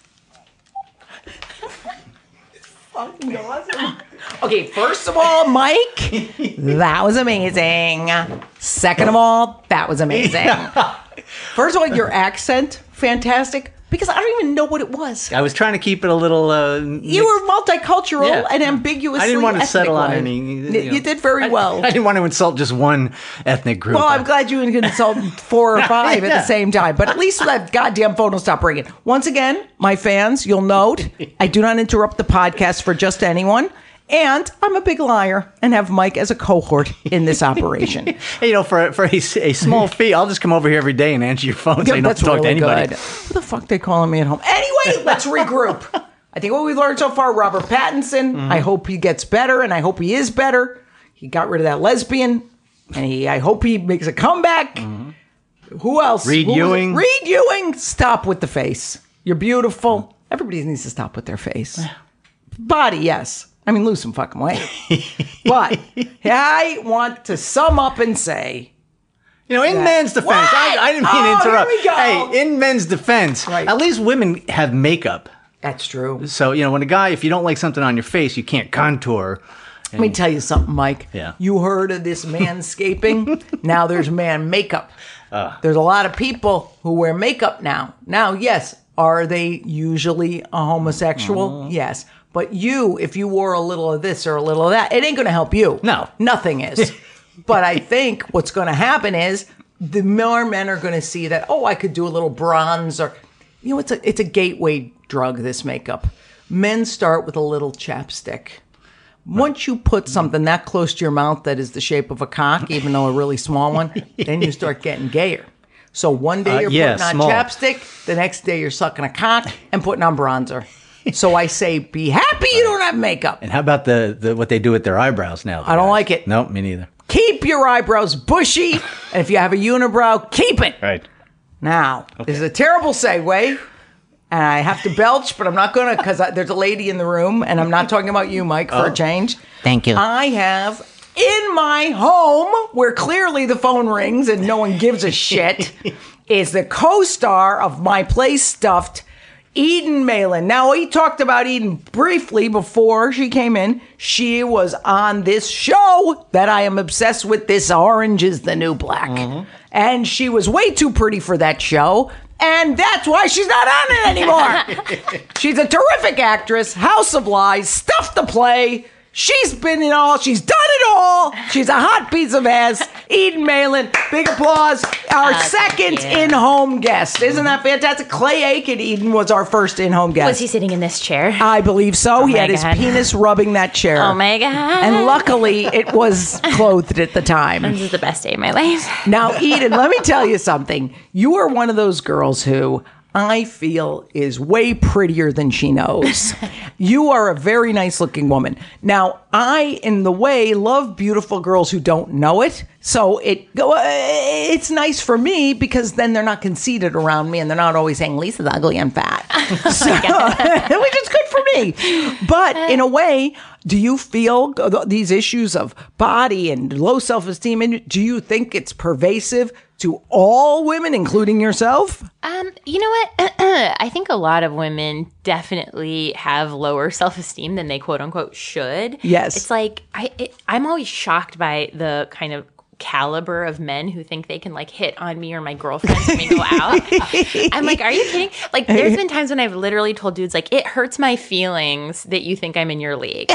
Okay, first of all, Mike, that was amazing. Second of all, that was amazing. First of all, your accent, fantastic, because I don't even know what it was. I was trying to keep it a little. Uh, You were multicultural Yeah. and ambiguously I didn't want to ethnic settle on wise. any. You, You, know. did very I- well. I, didn't want to insult just one ethnic group. Well, I'm glad you didn't consult four or five at Yeah. the same time. But at least that goddamn phone will stop ringing. Once again, my fans, you'll note, I do not interrupt the podcast for just anyone. And I'm a big liar and have Mike as a cohort in this operation. Hey, you know, for for a, a small fee, I'll just come over here every day and answer your phone so you don't have to talk to anybody. good. Who the fuck they calling me at home? Anyway, let's regroup. I think what we've learned so far, Robert Pattinson, Mm-hmm. I hope he gets better, and I hope he is better. He got rid of that lesbian, and he I hope he makes a comeback. Mm-hmm. Who else? Reed Who was it? Ewing. Reed Ewing. Stop with the face. You're beautiful. Everybody needs to stop with their face. Body, yes. I mean, lose some fucking weight. But I want to sum up and say, You know, in Yeah. men's defense, I, I didn't mean Oh, to interrupt. here we go. Hey, in men's defense, Right. at least women have makeup. that's true. So, you know, when a guy, if you don't like something on your face, you can't contour. Let me tell you something, Mike. Yeah. You heard of this manscaping? Now there's man makeup. Uh. There's a lot of people who wear makeup now. Now, yes, are they usually a homosexual? Yes. But you, if you wore a little of this or a little of that, it ain't going to help you. No. Nothing is. But I think what's going to happen is the more men are going to see that, oh, I could do a little bronze or, you know, it's a, it's a gateway drug, this makeup. Men start with a little chapstick. Once you put something that close to your mouth that is the shape of a cock, even though a really small one, then you start getting gayer. So one day Uh, you're yeah, putting on small. chapstick, the next day you're sucking a cock and putting on bronzer. So I say, be happy you don't have makeup. And how about the, the what they do with their eyebrows now? I don't like it. No, me neither. Keep your eyebrows bushy, and if you have a unibrow, keep it. Right. Now, this is a terrible segue, and I have to belch, but I'm not going to because there's a lady in the room, and I'm not talking about you, Mike, for a change. Thank you. I have in my home, where clearly the phone rings and no one gives a shit, is the co-star of My Place Stuffed, Eden Malin. Now, we talked about Eden briefly before she came in. She was on this show that I am obsessed with, This Orange is the New Black. Mm-hmm. And she was way too pretty for that show. And that's why she's not on it anymore. She's a terrific actress, House of Lies, Stuff to Play. She's been in all. She's done it all. She's a hot piece of ass. Eden Malin, big applause. Our Uh, second thank you. in-home guest. Isn't that fantastic? Clay Aiken Eden was our first in-home guest. Was he sitting in this chair? I believe so. he my had his God. penis rubbing that chair. Oh my God. And luckily, it was clothed at the time. This is the best day of my life. Now, Eden, let me tell you something. You are one of those girls who I feel is way prettier than she knows. You are a very nice looking woman. Now, I, in the way, love beautiful girls who don't know it. So it go. It's nice for me because then they're not conceited around me and they're not always saying, Lisa's ugly and fat. So, which is good for me. But in a way, do you feel these issues of body and low self-esteem, and do you think it's pervasive to all women, including yourself? Um, you know what? I think a lot of women definitely have lower self-esteem than they quote unquote should. Yes. It's like I it, I'm always shocked by the kind of caliber of men who think they can like hit on me or my girlfriends when we go out. I'm like, are you kidding? Like, there's been times when I've literally told dudes like, it hurts my feelings that you think I'm in your league.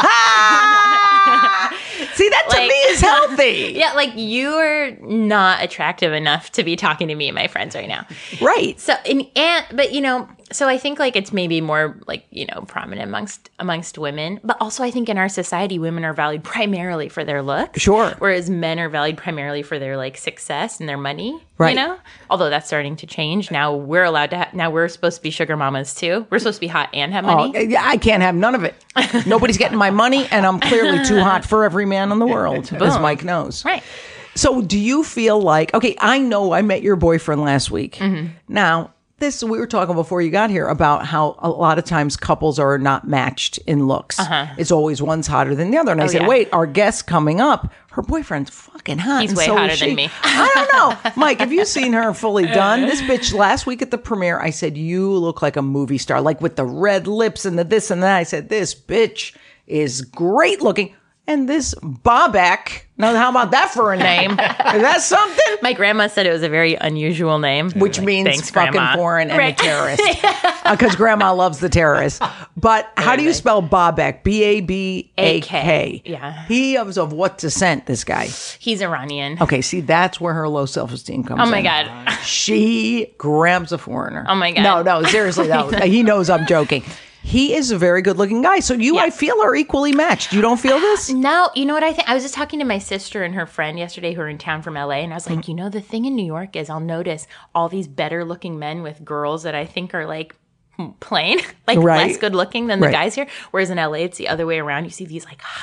See, that to Like- me is healthy. Yeah, like you're not attractive enough to be talking to me and my friends right now. Right. So and, and but you know, so I think like it's maybe more like, you know, prominent amongst amongst women, but also I think in our society women are valued primarily for their looks. Sure. Whereas men are valued primarily for their like success and their money, Right. you know? Although that's starting to change. Now we're allowed to ha- now we're supposed to be sugar mamas too. We're supposed to be hot and have Oh, money. yeah, I can't have none of it. Nobody's getting my money, and I'm clearly too hot for every man in the world, as Mike knows. Right. So, do you feel like, okay, I know I met your boyfriend last week. Mm-hmm. Now, this, we were talking before you got here about how a lot of times couples are not matched in looks. It's always one's hotter than the other. And I said, Uh-huh. Oh, yeah. wait, our guest coming up, her boyfriend's fucking hot. He's and way so hotter is than she. me. I don't know. Mike, have you seen her fully done? This bitch, last week at the premiere, I said, you look like a movie star, like with the red lips and the this and that. I said, this bitch is great looking. And this Bobak, now how about that for a name? Is that something? My grandma said it was a very unusual name. Which means Thanks, fucking Grandma. foreign and Right. a terrorist. Because grandma loves the terrorists. But how do you spell Bobak? B A B A K. Yeah. He was of what descent, this guy? He's Iranian. Okay, see, that's where her low self-esteem comes Oh my in. God. She grabs a foreigner. Oh my God. No, no, seriously, though. He knows I'm joking. He is a very good-looking guy. So you, Yeah. I feel, are equally matched. You don't feel this? No, you know what I think? I was just talking to my sister and her friend yesterday who are in town from L A, and I was like, Mm-hmm. you know, the thing in New York is I'll notice all these better-looking men with girls that I think are like plain, like Right. less good-looking than the Right. guys here. Whereas in L A, it's the other way around. You see these like hot,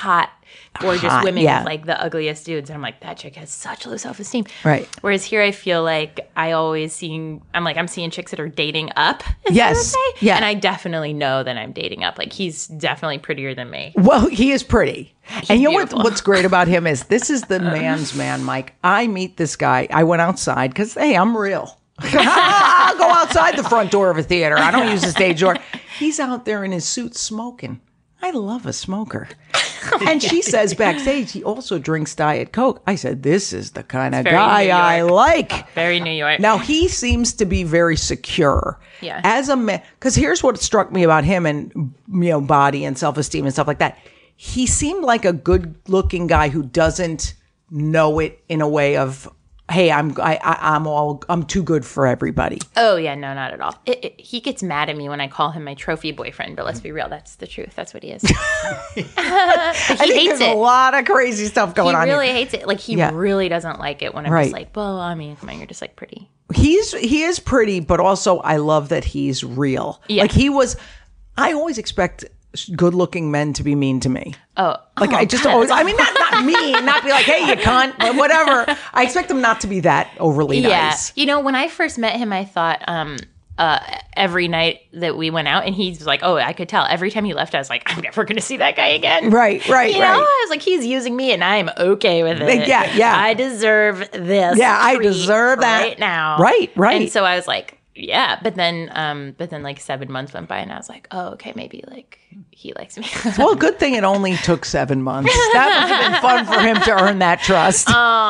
gorgeous Hot, women yeah. with like the ugliest dudes. And I'm like, that chick has such low self esteem. Right. Whereas here I feel like I always seeing, I'm like, I'm seeing chicks that are dating up. Is Yes. What I would say. Yeah. And I definitely know that I'm dating up. Like he's definitely prettier than me. Well, he is pretty. and you know what, beautiful. what's great about him is this is the man's man, Mike. I meet this guy. I went outside because, hey, I'm real. I'll go outside the front door of a theater. I don't use the stage door. He's out there in his suit smoking. I love a smoker. And she says backstage he also drinks Diet Coke. I said, this is the kind of very guy New I York. like. Very New York. Now, he seems to be very secure. Yeah. As a man, because here's what struck me about him and, you know, body and self-esteem and stuff like that. He seemed like a good-looking guy who doesn't know it in a way of, hey, I'm I, I, I'm all I'm too good for everybody. Oh yeah, no, not at all. It, it, he gets mad at me when I call him my trophy boyfriend, but let's be real, that's the truth. That's what he is. But he I think hates there's it. a lot of crazy stuff going He on really here. hates it. Like he Yeah. really doesn't like it when I'm Right. just like, well, I mean, come on, you're just like pretty. He's he is pretty, but also I love that he's real. Yeah. Like he was. I always expect good-looking men to be mean to me. Oh, Like oh, I just God, always, that's I mean, not not mean, not be like, hey, you cunt, but whatever. I expect them not to be that overly yeah. nice. You know, when I first met him, I thought um, uh, every night that we went out, and he's like, oh, I could tell. Every time he left, I was like, I'm never going to see that guy again. Right, right, You know, right. I was like, he's using me, and I'm okay with it. Yeah, yeah. I deserve this. Yeah, I treat deserve that. right now. Right, right. And so I was like, yeah, but then, um, but then like seven months went by, and I was like, oh, okay, maybe like he likes me. Well, good thing it only took seven months. That would have been fun for him to earn that trust.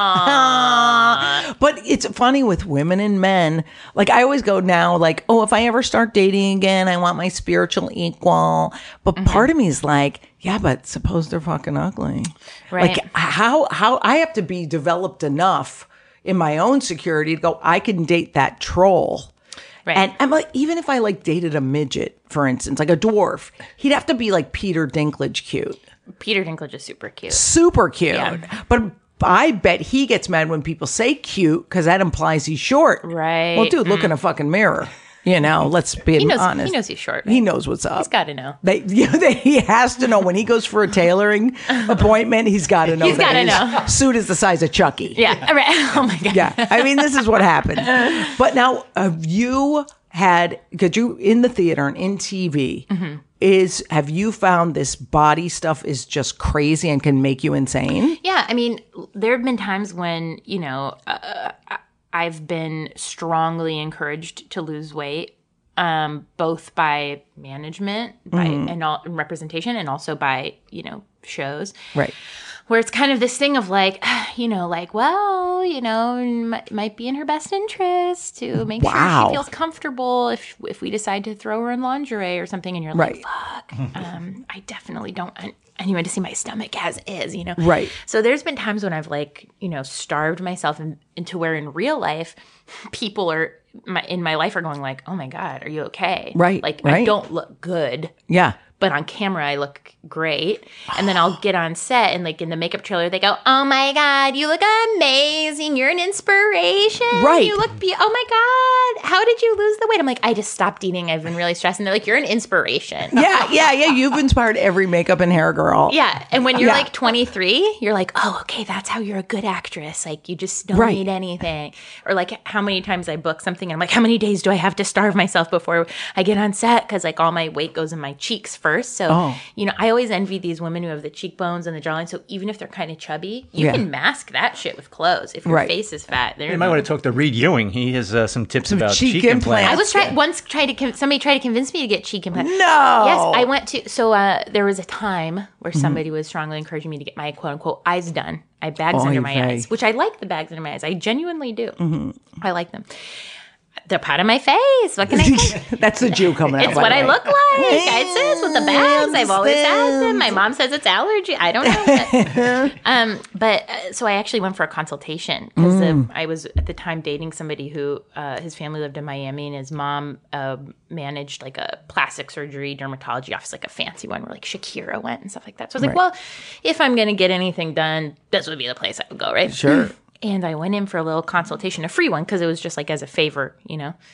But it's funny with women and men. Like I always go now, like, oh, if I ever start dating again, I want my spiritual equal. But Mm-hmm. part of me is like, yeah, but suppose they're fucking ugly. Right. Like how how I have to be developed enough in my own security to go, I can date that troll. Right. And I'm like, even if I like dated a midget, for instance, like a dwarf, he'd have to be like Peter Dinklage cute. Peter Dinklage is super cute. Super cute. Yeah. But I bet he gets mad when people say cute because that implies he's short. Right. Well, dude, look in a fucking mirror. You know, let's be He knows. honest. He knows he's short. He knows what's up. He's got to know. They, you know, they, he has to know when he goes for a tailoring appointment. He's got to know. He's that gotta his know. suit is the size of Chucky. Yeah. All right. Oh my god. Yeah. I mean, this is what happens. But now, have you had, because you in the theater and in T V, Mm-hmm. is have you found this body stuff is just crazy and can make you insane? Yeah, I mean, there have been times when, you know, uh, I've been strongly encouraged to lose weight, um, both by management by and, all, and representation, and also by, you know, shows. Right. Where it's kind of this thing of like, you know, like, well, you know, it might be in her best interest to make Wow. sure she feels comfortable if if we decide to throw her in lingerie or something. And you're Right. like, fuck, um, I definitely don't want anyone to see my stomach as is, you know? Right. So there's been times when I've like, you know, starved myself in, into where in real life, people are my, in my life are going like, oh my God, are you okay? Right, Like I right. don't look good. Yeah. But on camera, I look great. And then I'll get on set and like in the makeup trailer, they go, oh my God, you look amazing. You're an inspiration. Right. You look, be- oh my God, how did you lose the weight? I'm like, I just stopped eating. I've been really stressed. And they're like, you're an inspiration. Yeah, yeah, yeah. You've inspired every makeup and hair girl. Yeah. And when you're Yeah. like twenty-three, you're like, oh, okay, that's how you're a good actress. Like you just don't Right. need anything. Or like how many times I book something and I'm like, how many days do I have to starve myself before I get on set? Because like all my weight goes in my cheeks first. So, Oh. you know, I always envy these women who have the cheekbones and the jawline. So even if they're kind of chubby, you Yeah. can mask that shit with clothes. If your Right. face is fat, they're You might want to talk to Reed Ewing. He has uh, some tips about cheek cheek, implants. I implants. was trying once tried to con- somebody tried to convince me to get cheek implants. No. Yes, I went to so uh, there was a time where Mm-hmm. somebody was strongly encouraging me to get my quote unquote eyes done. I have bags Oy under my vey. eyes, which I like the bags under my eyes. I genuinely do. Mm-hmm. I like them. They're part of my face. What can I say? That's the Jew coming out. It's by what the I way. look like. I says with the bags. I've always had them. My mom says it's allergy. I don't know. But, um, but uh, so I actually went for a consultation because Mm. I was at the time dating somebody who uh, his family lived in Miami and his mom uh, managed like a plastic surgery dermatology office, like a fancy one where like Shakira went and stuff like that. So I was like, Right. well, if I'm going to get anything done, this would be the place I would go, right? Sure. And I went in for a little consultation, a free one, because it was just like as a favor, you know.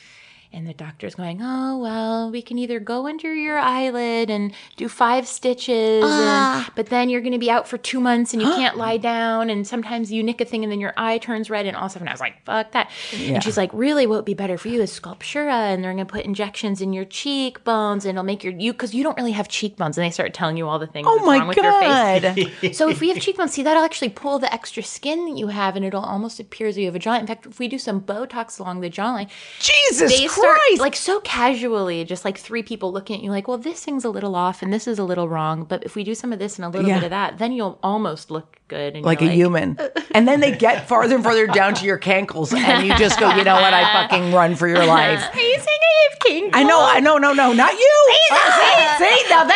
And the doctor's going, oh, well, we can either go under your eyelid and do five stitches, Ah. and, but then you're going to be out for two months and you can't lie down. And sometimes you nick a thing and then your eye turns red and all stuff. And I was like, fuck that. And she's like, really, what would be better for you is Sculptura. And they're going to put injections in your cheekbones and it'll make your, you, because you don't really have cheekbones. And they start telling you all the things Oh that's my wrong with your face. God. So if we have cheekbones, see, that'll actually pull the extra skin that you have and it'll almost appear as though you have a jawline. In fact, if we do some Botox along the jawline, Jesus they Christ. start like so casually, just like three people looking at you like, well, this thing's a little off and this is a little wrong. But if we do some of this and a little Yeah. bit of that, then you'll almost look good. And like a you're human. And then they get farther and farther down to your cankles and you just go, you know what, I fucking run for your life. Are you saying I have king? I know, I know, no, no, not you. Oh, see, see, now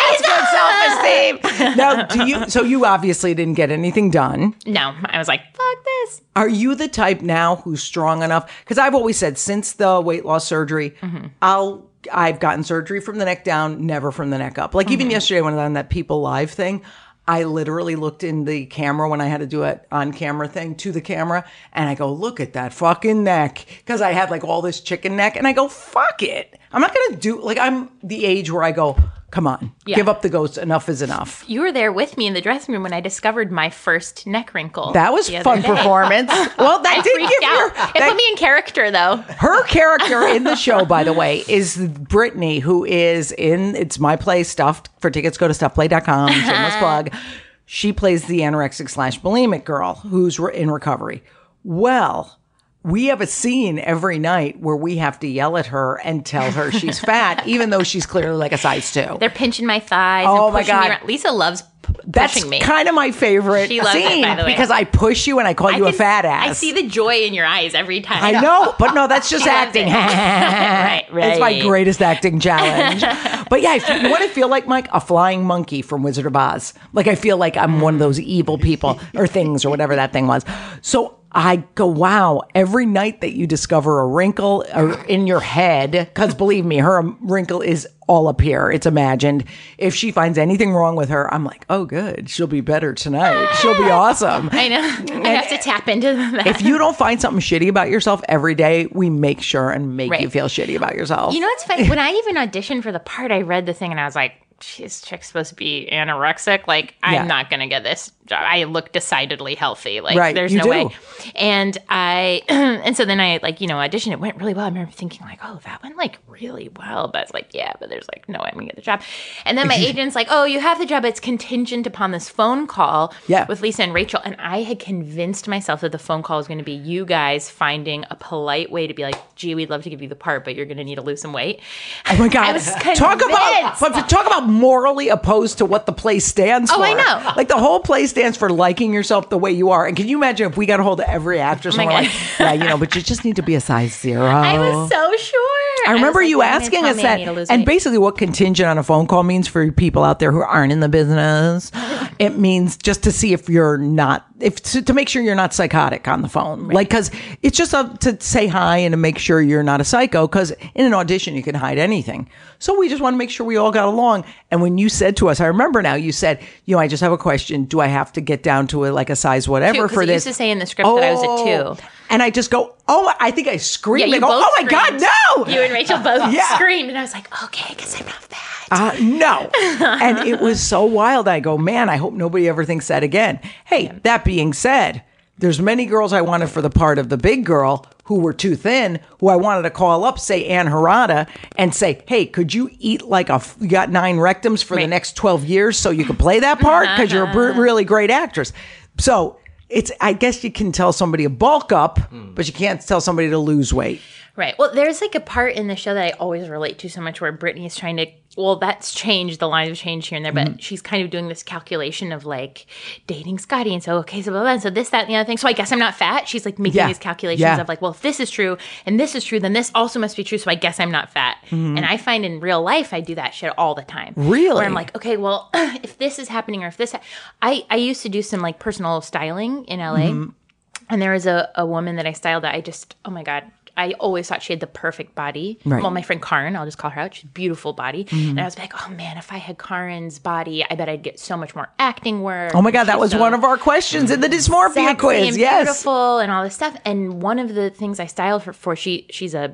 that's good self-esteem. Now, do you? So you obviously didn't get anything done. No, I was like, fuck this. Are you the type now who's strong enough? Because I've always said since the weight loss surgery, Mm-hmm. I'll I've gotten surgery from the neck down, never from the neck up. Like even Mm-hmm. yesterday when I was on that People Live thing, I literally looked in the camera when I had to do it on camera thing to the camera, and I go, look at that fucking neck, because I had like all this chicken neck, and I go, fuck it, I'm not gonna do like I'm the age where I go, come on, Yeah. give up the ghost, enough is enough. You were there with me in the dressing room when I discovered my first neck wrinkle. That was the other fun day. performance. Well, that I did freaked give out. your It that- put me in character, though. Her character in the show, by the way, is Brittany, who is in It's My Play Stuffed. For tickets, go to stuff play dot com. Shameless plug. She plays the anorexic slash bulimic girl who's re- in recovery. Well, we have a scene every night where we have to yell at her and tell her she's fat, even though she's clearly like a size two. They're pinching my thighs. Oh, and my pushing me God. around. Lisa loves p- That's pushing me. kind of my favorite She loves it, scene by the way. because I push you and I call I you a can- fat ass. I see the joy in your eyes every time. I know, but no, that's just She loves acting. it. Right, It's my right. greatest acting challenge. But yeah, if you want to feel like Mike, a flying monkey from Wizard of Oz. Like I feel like I'm one of those evil people or things or whatever that thing was. So I go, wow, every night that you discover a wrinkle or in your head, because believe me, her wrinkle is all up here. It's imagined. If she finds anything wrong with her, I'm like, oh, good. She'll be better tonight. She'll be awesome. I know. I have to tap into that. If you don't find something shitty about yourself every day, we make sure and make Right. you feel shitty about yourself. You know what's funny? When I even auditioned for the part, I read the thing and I was like, this chick's supposed to be anorexic. Like, I'm Yeah. not going to get this job. I look decidedly healthy. Like, Right, there's you no do. way. And I, and so then I, like, you know, auditioned. It went really well. I remember thinking, like, oh, that went, like, really well. But it's like, yeah, but there's, like, no way I'm going to get the job. And then my agent's like, oh, you have the job. It's contingent upon this phone call Yeah. with Lisa and Rachel. And I had convinced myself that the phone call was going to be you guys finding a polite way to be like, gee, we'd love to give you the part, but you're going to need to lose some weight. Oh my God. I was talk about convinced. but talk about morally opposed to what the play stands Oh, for. I know. Like the whole play stands for liking yourself the way you are. And can you imagine if we got a hold of every actress Oh my and we're God. like, yeah, you know, but you just need to be a size zero. I was so sure. I remember was like, you "You're gonna asking tell us me I that. need to lose And weight." basically, what contingent on a phone call means for people out there who aren't in the business, it means just to see if you're not, if to, to make sure you're not psychotic on the phone. Like, because it's just a, to say hi and to make sure you're not a psycho. Because in an audition, you can hide anything. So we just want to make sure we all got along. And when you said to us, I remember now, you said, you know, I just have a question. Do I have to get down to a, like a size whatever Two, 'cause for it this? used to say in the script that I was at Oh. two. And I just go, oh, I think I screamed. Yeah, I you go, both oh my God, screamed. no. You and Rachel both Yeah. screamed, and I was like, okay, I guess I'm not fat. Uh, no. And it was so wild. I go, man, I hope nobody ever thinks that again. Hey, that being said, there's many girls I wanted for the part of the big girl who were too thin, who I wanted to call up, say Ann Harada, and say, hey, could you eat like a, you got nine rectums for the Right. next twelve years so you could play that part? Because you're a br- really great actress. So it's, I guess you can tell somebody to bulk up, but you can't tell somebody to lose weight. Right. Well, there's like a part in the show that I always relate to so much where Brittany is trying to, well, that's changed, the lines have changed here and there, but Mm-hmm. she's kind of doing this calculation of like dating Scotty. And so, okay, so blah, blah, blah, so this, that, and the other thing. So I guess I'm not fat. She's like making Yeah. these calculations Yeah. of like, well, if this is true and this is true, then this also must be true. So I guess I'm not fat. And I find in real life, I do that shit all the time. Mm-hmm. Really? Where I'm like, okay, well, if this is happening or if this, ha- I, I used to do some like personal styling in L A. Mm-hmm. And there was a, a woman that I styled that I just, oh my God, I always thought she had the perfect body. Right. Well, my friend Karen, I'll just call her out. She's a beautiful body. And I was like, oh man, if I had Karen's body, I bet I'd get so much more acting work. Oh my God, that She's was so one of our questions in the dysmorphia sexy quiz. and Yes. beautiful and all this stuff. And one of the things I styled her for, she she's a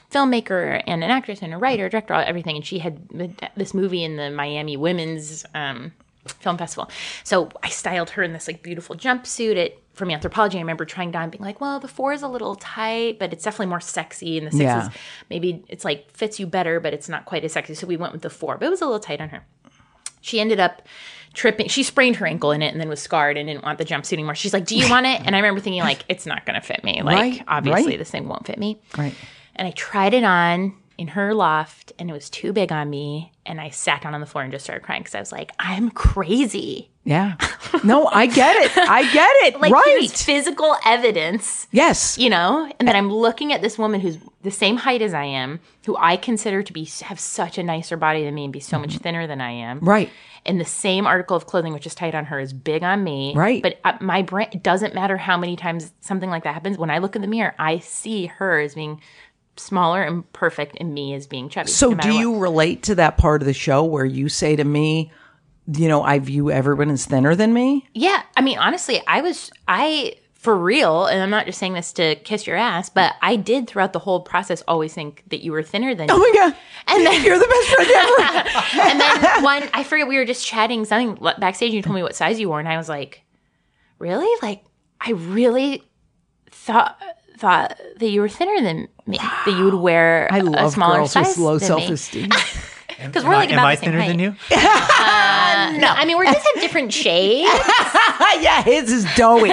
filmmaker and an actress and a writer, director, everything. And she had this movie in the Miami Women's um, Film Festival. So I styled her in this like beautiful jumpsuit at, from Anthropologie. I remember trying down being like, well, the four is a little tight, but it's definitely more sexy. And the six Yeah. is maybe it's like fits you better, but it's not quite as sexy. So we went with the four, but it was a little tight on her. She ended up tripping. She sprained her ankle in it and then was scarred and didn't want the jumpsuit anymore. She's like, do you want it? And I remember thinking like, it's not going to fit me. Like, Right, obviously right. this thing won't fit me. Right. And I tried it on in her loft and it was too big on me. And I sat down on the floor and just started crying because I was like, I'm crazy. Yeah. No, I get it. I get it. Like, right. here's physical evidence, Yes. you know? And then I'm looking at this woman who's the same height as I am, who I consider to be have such a nicer body than me and be so much thinner than I am. Right. And the same article of clothing, which is tight on her, is big on me. Right. But uh, my brain, it doesn't matter how many times something like that happens. When I look in the mirror, I see her as being smaller and perfect and me as being chubby. So no matter do you what. relate to that part of the show where you say to me, you know, I view everyone as thinner than me? Yeah. I mean, honestly, I was, I, for real, and I'm not just saying this to kiss your ass, but I did throughout the whole process always think that you were thinner than Oh me. my God. And then, You're the best friend ever. and then one, I forget, we were just chatting something backstage and you told me what size you wore. And I was like, really? Like, I really thought, thought that you were thinner than me, that you would wear I a love smaller girls size with low than me. self-esteem. Because we're like Am about I the same thinner height. than you? No, I mean, we're just have different shades. Yeah, his is doughy.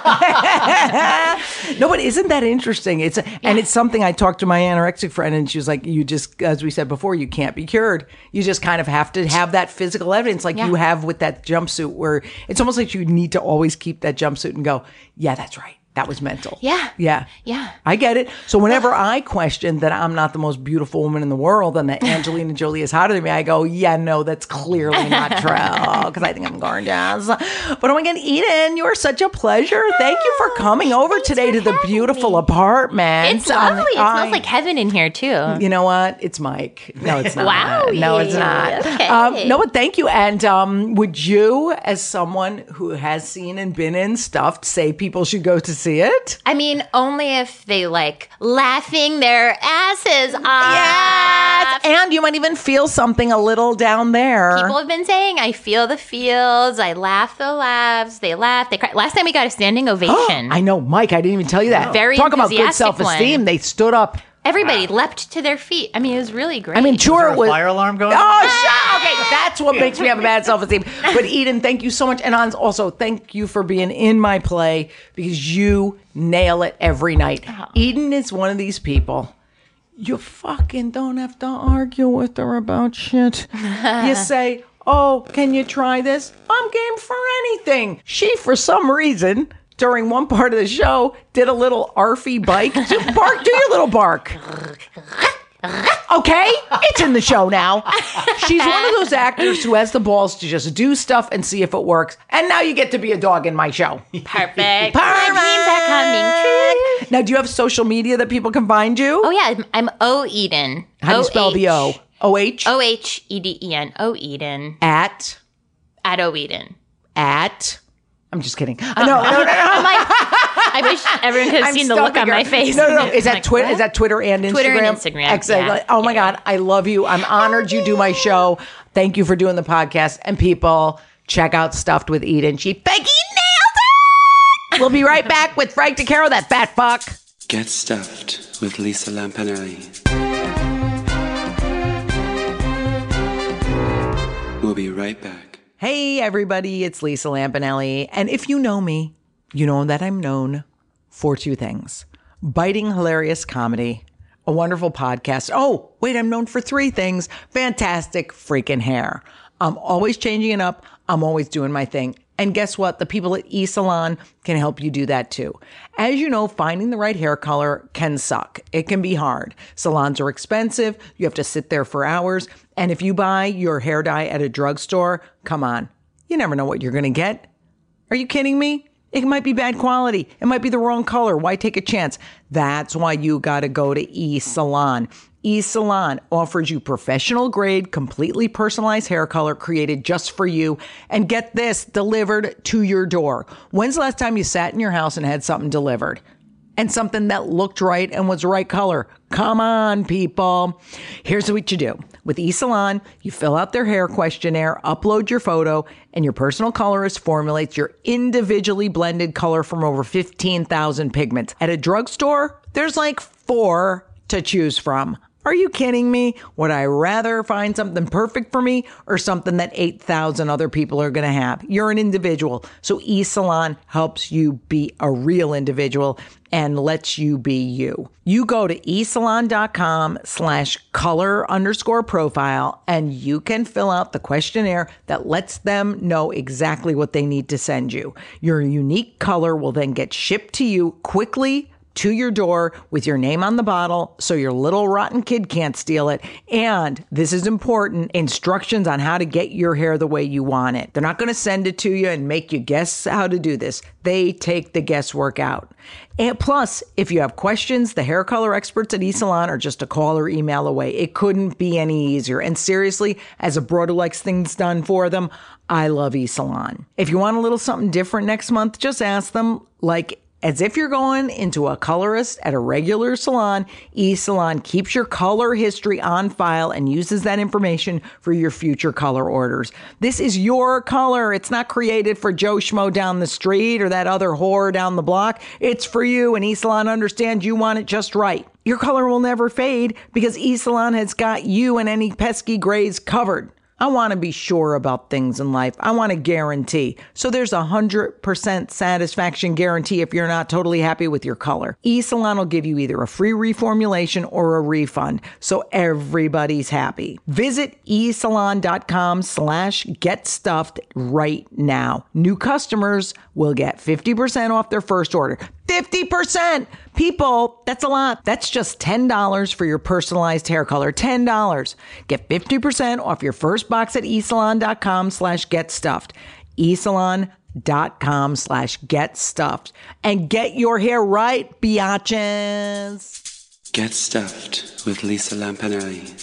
No, but isn't that interesting? It's and it's something I talked to my anorexic friend, and she was like, "You just, as we said before, you can't be cured. You just kind of have to have that physical evidence, like Yeah. you have with that jumpsuit, where it's almost like you need to always keep that jumpsuit and go, yeah, that's right." That was mental. Yeah. Yeah. Yeah. I get it. So whenever I question that I'm not the most beautiful woman in the world and that Angelina Jolie is hotter than me, I go, yeah, no, that's clearly not true because I think I'm gorgeous. But oh my God, Eden, you're such a pleasure. Thank you for coming over Thanks today for to the having beautiful me. apartment. It's lovely. It I- smells like heaven in here, too. You know what? It's Mike. No, it's not. Wow. No, it's not. Okay. Um, no, but thank you. And um, would you, as someone who has seen and been in Stuffed, say people should go to see it? I mean, only if they like laughing their asses off. Yes. And you might even feel something a little down there. People have been saying, I feel the feels. I laugh the laughs. They laugh. They cry. Last time we got a standing ovation. I know, Mike, I didn't even tell you that. Very Talk about good enthusiastic self-esteem. one. They stood up. Everybody leapt to their feet. I mean, it was really great. I mean, sure there it a was. fire alarm going Oh, on? shut Okay, that's what makes me have a bad self-esteem. But Eden, thank you so much. And Hans, also, thank you for being in my play because you nail it every night. Eden is one of these people. You fucking don't have to argue with her about shit. You say, oh, can you try this? I'm game for anything. She, for some reason, during one part of the show, did a little arfy bike. Just bark, do your little bark. Okay? It's in the show now. She's one of those actors who has the balls to just do stuff and see if it works. And now you get to be a dog in my show. perfect. My dreams are coming true. Now, do you have social media that people can find you? Oh, yeah. I'm, I'm O Eden. How do you spell the O? O H? O H E D E N. O Eden. At? At O Eden. At? I'm just kidding. no, no, no, no. I'm like, I wish everyone could have I'm seen the look on stumping her. my face. No, no, no. Is I'm that like, Twitter? what? Is that Twitter and Instagram? Twitter and Instagram, Exactly. yeah. Oh my Yeah. God, I love you. I'm honored you do my show. Thank you for doing the podcast. And people, check out Stuffed with Eden. She Becky nailed it. We'll be right back with Frank DeCaro, that fat fuck. Get Stuffed with Lisa Lampanelli. We'll be right back. Hey, everybody, it's Lisa Lampanelli. And if you know me, you know that I'm known for two things: biting, hilarious comedy, a wonderful podcast. Oh, wait, I'm known for three things: fantastic freaking hair. I'm always changing it up. I'm always doing my thing. And guess what? The people at eSalon can help you do that too. As you know, finding the right hair color can suck. It can be hard. Salons are expensive. You have to sit there for hours. And if you buy your hair dye at a drugstore, come on. You never know what you're going to get. Are you kidding me? It might be bad quality. It might be the wrong color. Why take a chance? That's why you got to go to eSalon. eSalon offers you professional grade, completely personalized hair color created just for you. And get this, delivered to your door. When's the last time you sat in your house and had something delivered? and something that looked right and was the right color. Come on, people. Here's what you do. With eSalon, you fill out their hair questionnaire, upload your photo, and your personal colorist formulates your individually blended color from over fifteen thousand pigments. At a drugstore, there's like four to choose from. Are you kidding me? Would I rather find something perfect for me or something that eight thousand other people are going to have? You're an individual. So eSalon helps you be a real individual and lets you be you. You go to esalon.com slash color underscore profile and you can fill out the questionnaire that lets them know exactly what they need to send you. Your unique color will then get shipped to you quickly to your door with your name on the bottle so your little rotten kid can't steal it. And this is important, instructions on how to get your hair the way you want it. They're not going to send it to you and make you guess how to do this. They take the guesswork out. And plus, if you have questions, the hair color experts at eSalon are just a call or email away. It couldn't be any easier. And seriously, as a broad who likes things done for them, I love eSalon. If you want a little something different next month, just ask them, like, as if you're going into a colorist at a regular salon. eSalon keeps your color history on file and uses that information for your future color orders. This is your color. It's not created for Joe Schmo down the street or that other whore down the block. It's for you, and eSalon understands you want it just right. Your color will never fade because eSalon has got you and any pesky grays covered. I want to be sure about things in life. I want a guarantee. So there's a one hundred percent satisfaction guarantee if you're not totally happy with your color. eSalon will give you either a free reformulation or a refund, so everybody's happy. Visit esalon.com slash get stuffed right now. New customers will get fifty percent off their first order. fifty percent! People, that's a lot. That's just ten dollars for your personalized hair color. ten dollars. Get fifty percent off your first box at esalon.com slash get stuffed. esalon.com slash get stuffed. And get your hair right, biatches. Get Stuffed with Lisa Lampanelli.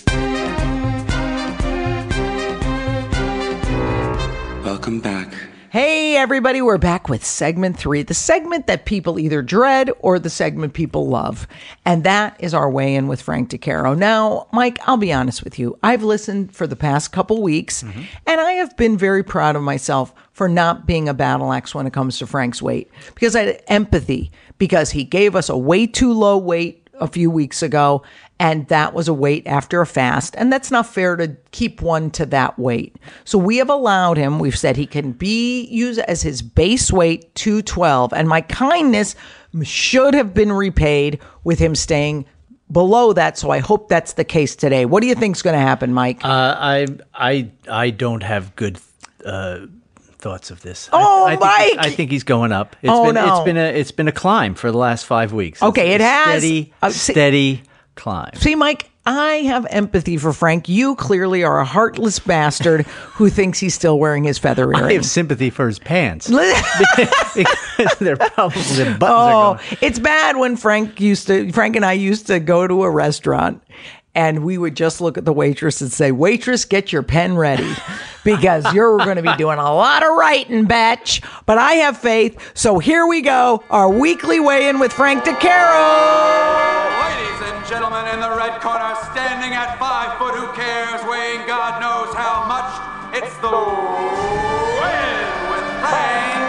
Welcome back. Hey, everybody, we're back with segment three, the segment that people either dread or the segment people love. And that is our weigh-in with Frank DeCaro. Now, Mike, I'll be honest with you. I've listened for the past couple weeks, mm-hmm. and I have been very proud of myself for not being a battle axe when it comes to Frank's weight, because I had empathy, because he gave us a way too low weight a few weeks ago, and that was a weight after a fast, and that's not fair to keep one to that weight. So we have allowed him, we've said he can be used as his base weight, two twelve, and my kindness should have been repaid with him staying below that, so I hope that's the case today. What do you think's going to happen, Mike? Uh, I I I don't have good uh, thoughts of this. Oh, I, I Mike! Think I think he's going up. It's oh been, no! It's been a it's been a climb for the last five weeks. Okay, it's it has steady, uh, see, steady climb. See, Mike, I have empathy for Frank. You clearly are a heartless bastard who thinks he's still wearing his feather earring. I have sympathy for his pants. Because they're probably the buttons oh, are going. It's bad when Frank used to. Frank and I used to go to a restaurant, and we would just look at the waitress and say, "Waitress, get your pen ready, because you're going to be doing a lot of writing, bitch." But I have faith. So here we go, our weekly weigh-in with Frank DeCaro. Ladies and gentlemen, in the red corner, standing at five foot, who cares, weighing God knows how much, it's the Weigh-In with Frank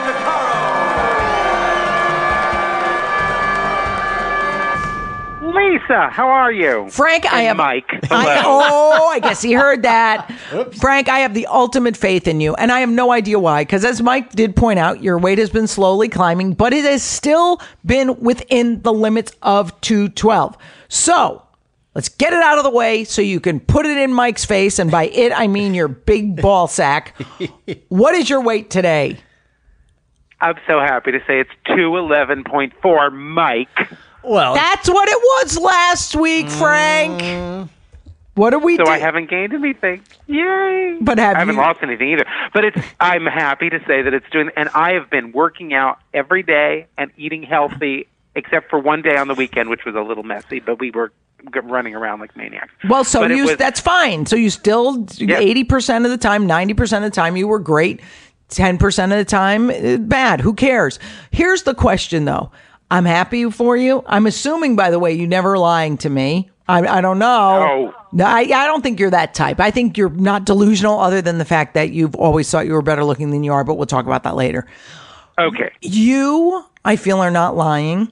DeCaro. Lisa, how are you? Frank, I And have Mike. I, oh, I guess he heard that. Frank, I have the ultimate faith in you, and I have no idea why. Because as Mike did point out, your weight has been slowly climbing, but it has still been within the limits of two twelve. So let's get it out of the way so you can put it in Mike's face, and by it I mean your big ball sack. What is your weight today? I'm so happy to say it's two eleven point four, Mike. Well, that's what it was last week, Frank. Mm. What do we so do? I haven't gained anything. Yay. But have I haven't you... lost anything either. But it's. I'm happy to say that it's doing, and I have been working out every day and eating healthy, except for one day on the weekend, which was a little messy, but we were running around like maniacs. Well, so but you was, that's fine. So you still, yeah. eighty percent of the time, ninety percent of the time, you were great. ten percent of the time, bad. Who cares? Here's the question, though. I'm happy for you. I'm assuming, by the way, you never lying to me. I, I don't know. No. No, I, I don't think you're that type. I think you're not delusional other than the fact that you've always thought you were better looking than you are, but we'll talk about that later. Okay. You, I feel, are not lying.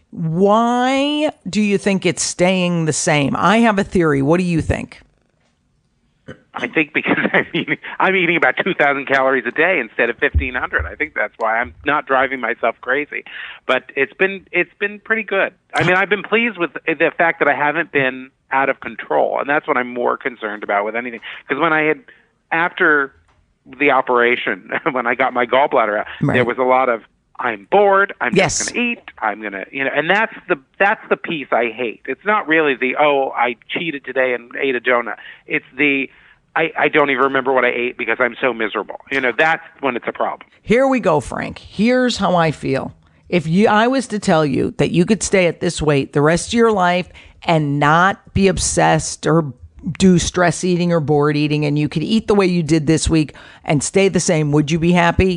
Why do you think it's staying the same? I have a theory. What do you think? I think because I'm eating, I'm eating about two thousand calories a day instead of fifteen hundred. I think that's why I'm not driving myself crazy. But it's been it's been pretty good. I mean, I've been pleased with the fact that I haven't been out of control, and that's what I'm more concerned about with anything. Because when I had, after the operation, when I got my gallbladder out, Right. there was a lot of, I'm bored, I'm Yes. just going to eat, I'm going to, you know, and that's the that's the piece I hate. It's not really the, oh, I cheated today and ate a donut. It's the, I, I don't even remember what I ate because I'm so miserable. You know, that's when it's a problem. Here we go, Frank. Here's how I feel. If you, I was to tell you that you could stay at this weight the rest of your life and not be obsessed or do stress eating or bored eating, and you could eat the way you did this week and stay the same, would you be happy?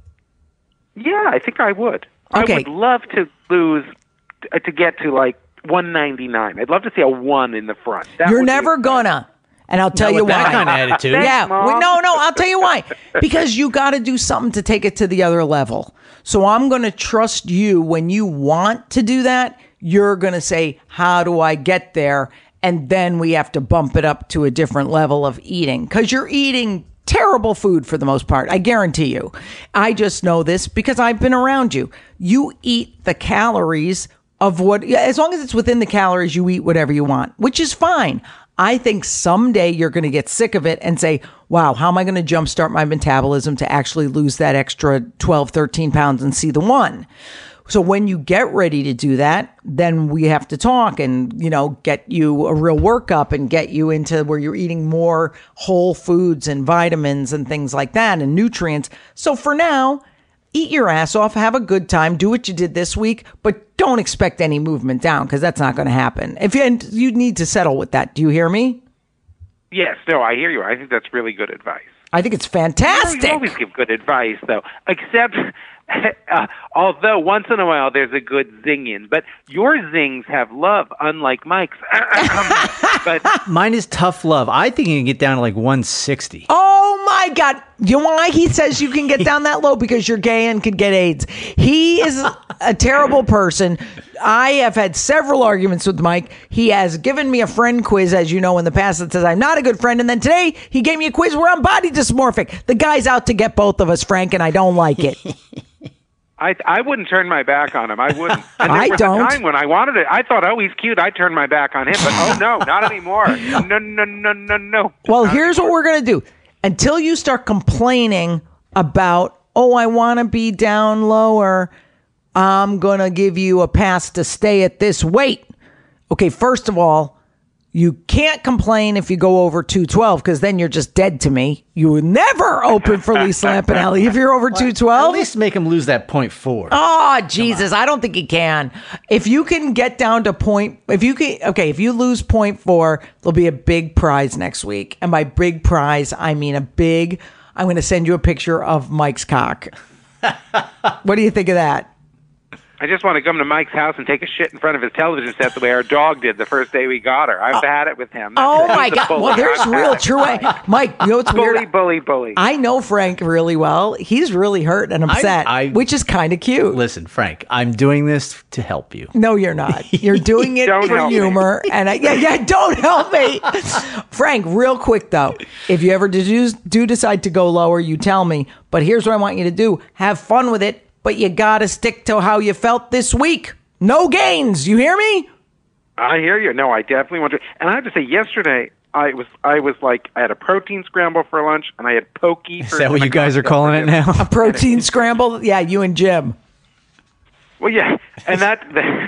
Yeah, I think I would. Okay. I would love to lose, uh, to get to like one ninety-nine. I'd love to see a one in the front. That You're would be never exciting. gonna. And I'll tell Not you with that why. kind of attitude. Thanks, Yeah, Mom. well, no, no, I'll tell you why. Because you got to do something to take it to the other level. So I'm going to trust you when you want to do that. You're going to say, how do I get there? And then we have to bump it up to a different level of eating because you're eating terrible food for the most part. I guarantee you. I just know this because I've been around you. You eat the calories of what, as long as it's within the calories, you eat whatever you want, which is fine. I think someday you're going to get sick of it and say, wow, how am I going to jumpstart my metabolism to actually lose that extra twelve, thirteen pounds and see the one? So when you get ready to do that, then we have to talk and, you know, get you a real workup and get you into where you're eating more whole foods and vitamins and things like that and nutrients. So for now, eat your ass off, have a good time, do what you did this week, but don't expect any movement down because that's not going to happen. If you, and you need to settle with that. Do you hear me? Yes, no, I hear you. I think that's really good advice. I think it's You fantastic. always give good advice, though, except, uh, although once in a while there's a good zing in. But your zings have love, unlike Mike's. But Mine is tough love. I think you can get down to like one sixty. Oh my God. You know why he says you can get down that low? Because you're gay and could get AIDS. He is a terrible person. I have had several arguments with Mike. He has given me a friend quiz, as you know, in the past that says I'm not a good friend. And then today he gave me a quiz where I'm body dysmorphic. The guy's out to get both of us, Frank, and I don't like it. I I wouldn't turn my back on him. I wouldn't. And there I was don't. a time when I wanted it. I thought, oh, he's cute. I'd turn my back on him. But oh, no, not anymore. No, no, no, no, no. Well, Not here's anymore. what we're going to do. Until you start complaining about, oh, I want to be down lower, I'm going to give you a pass to stay at this weight. Okay, first of all, you can't complain if you go over two twelve because then you're just dead to me. You would never open for Lisa Lampanelli if you're over two At twelve. least make him lose that point four. Oh, Jesus. I don't think he can. If you can get down to point, if you can, okay, if you lose point four, there'll be a big prize next week. And by big prize, I mean a big, I'm going to send you a picture of Mike's cock. What do you think of that? I just want to come to Mike's house and take a shit in front of his television set the way our dog did the first day we got her. I've had it with him. Oh He's my a God. bully. Well, there's I've had real it. true. Mike, you know what's Bully, weird? bully, bully. I know Frank really well. He's really hurt and upset, I- which is kind of cute. Listen, Frank, I'm doing this to help you. No, you're not. You're doing it Don't for help me. humor. And I, yeah, yeah, don't help me. Frank, real quick though, if you ever do, do decide to go lower, you tell me. But here's what I want you to do. Have fun with it, but you got to stick to how you felt this week. No gains. You hear me? I hear you. No, I definitely want to. And I have to say, yesterday I was I was like I had a protein scramble for lunch, and I had pokey. Is for that what you guys are cocktail calling for it dinner. now? Protein scramble. Yeah, you and Jim. Well, yeah, and that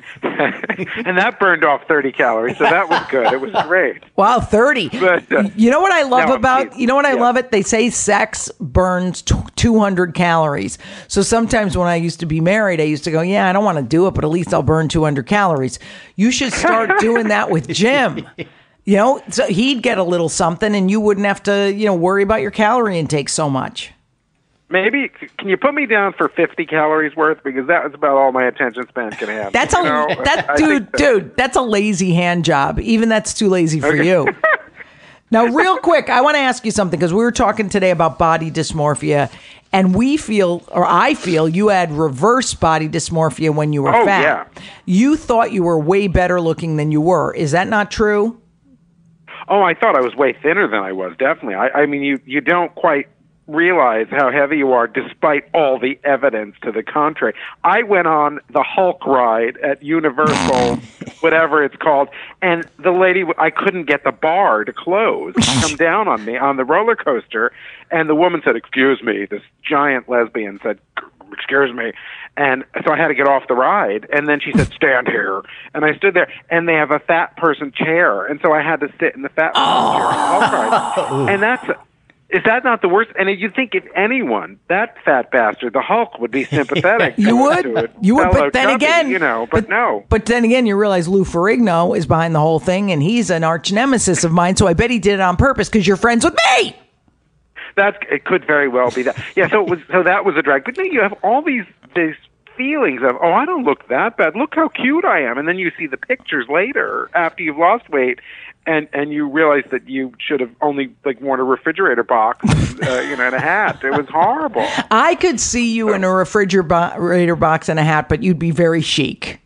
and that burned off thirty calories, so that was good. It was great. Wow, thirty. But, uh, You know what I love no, I'm about, teasing. you know what I Yeah. love it? They say sex burns t- two hundred calories. So sometimes when I used to be married, I used to go, yeah, I don't want to do it, but at least I'll burn two hundred calories. You should start doing that with Jim. You know, so he'd get a little something and you wouldn't have to, you know, worry about your calorie intake so much. Maybe can you put me down for fifty calories worth, because that was about all my attention span can have. That's a you know? that I dude, think so. dude. That's a lazy hand job. Even that's too lazy for Okay. you. Now, real quick, I want to ask you something, because we were talking today about body dysmorphia, and we feel, or I feel, you had reverse body dysmorphia when you were Oh, fat. yeah. You thought you were way better looking than you were. Is that not true? Oh, I thought I was way thinner than I was. Definitely. I, I mean, you you don't quite realize how heavy you are, despite all the evidence to the contrary. I went on the Hulk ride at Universal, whatever it's called, and the lady, I couldn't get the bar to close, come down on me on the roller coaster, and the woman said, "Excuse me," this giant lesbian said, "Excuse me," and so I had to get off the ride, and then she said, "Stand here," and I stood there, and they have a fat person chair, and so I had to sit in the fat person chair on the Hulk ride, and that's... Is that not the worst? And you think if anyone, that fat bastard, the Hulk, would be sympathetic. You to, would, to a you would, fellow but then chubby, again, you know, but, no. But then again, you realize Lou Ferrigno is behind the whole thing, and he's an arch nemesis of mine. So I bet he did it on purpose because you're friends with me. That's it. Could very well be that. Yeah. So it was. So that was a drag. But then you have all these these feelings of, oh, I don't look that bad. Look how cute I am. And then you see the pictures later after you've lost weight. And and you realize that you should have only like worn a refrigerator box, uh, you know, and a hat. It was horrible. I could see you in a refrigerator box and a hat, but you'd be very chic.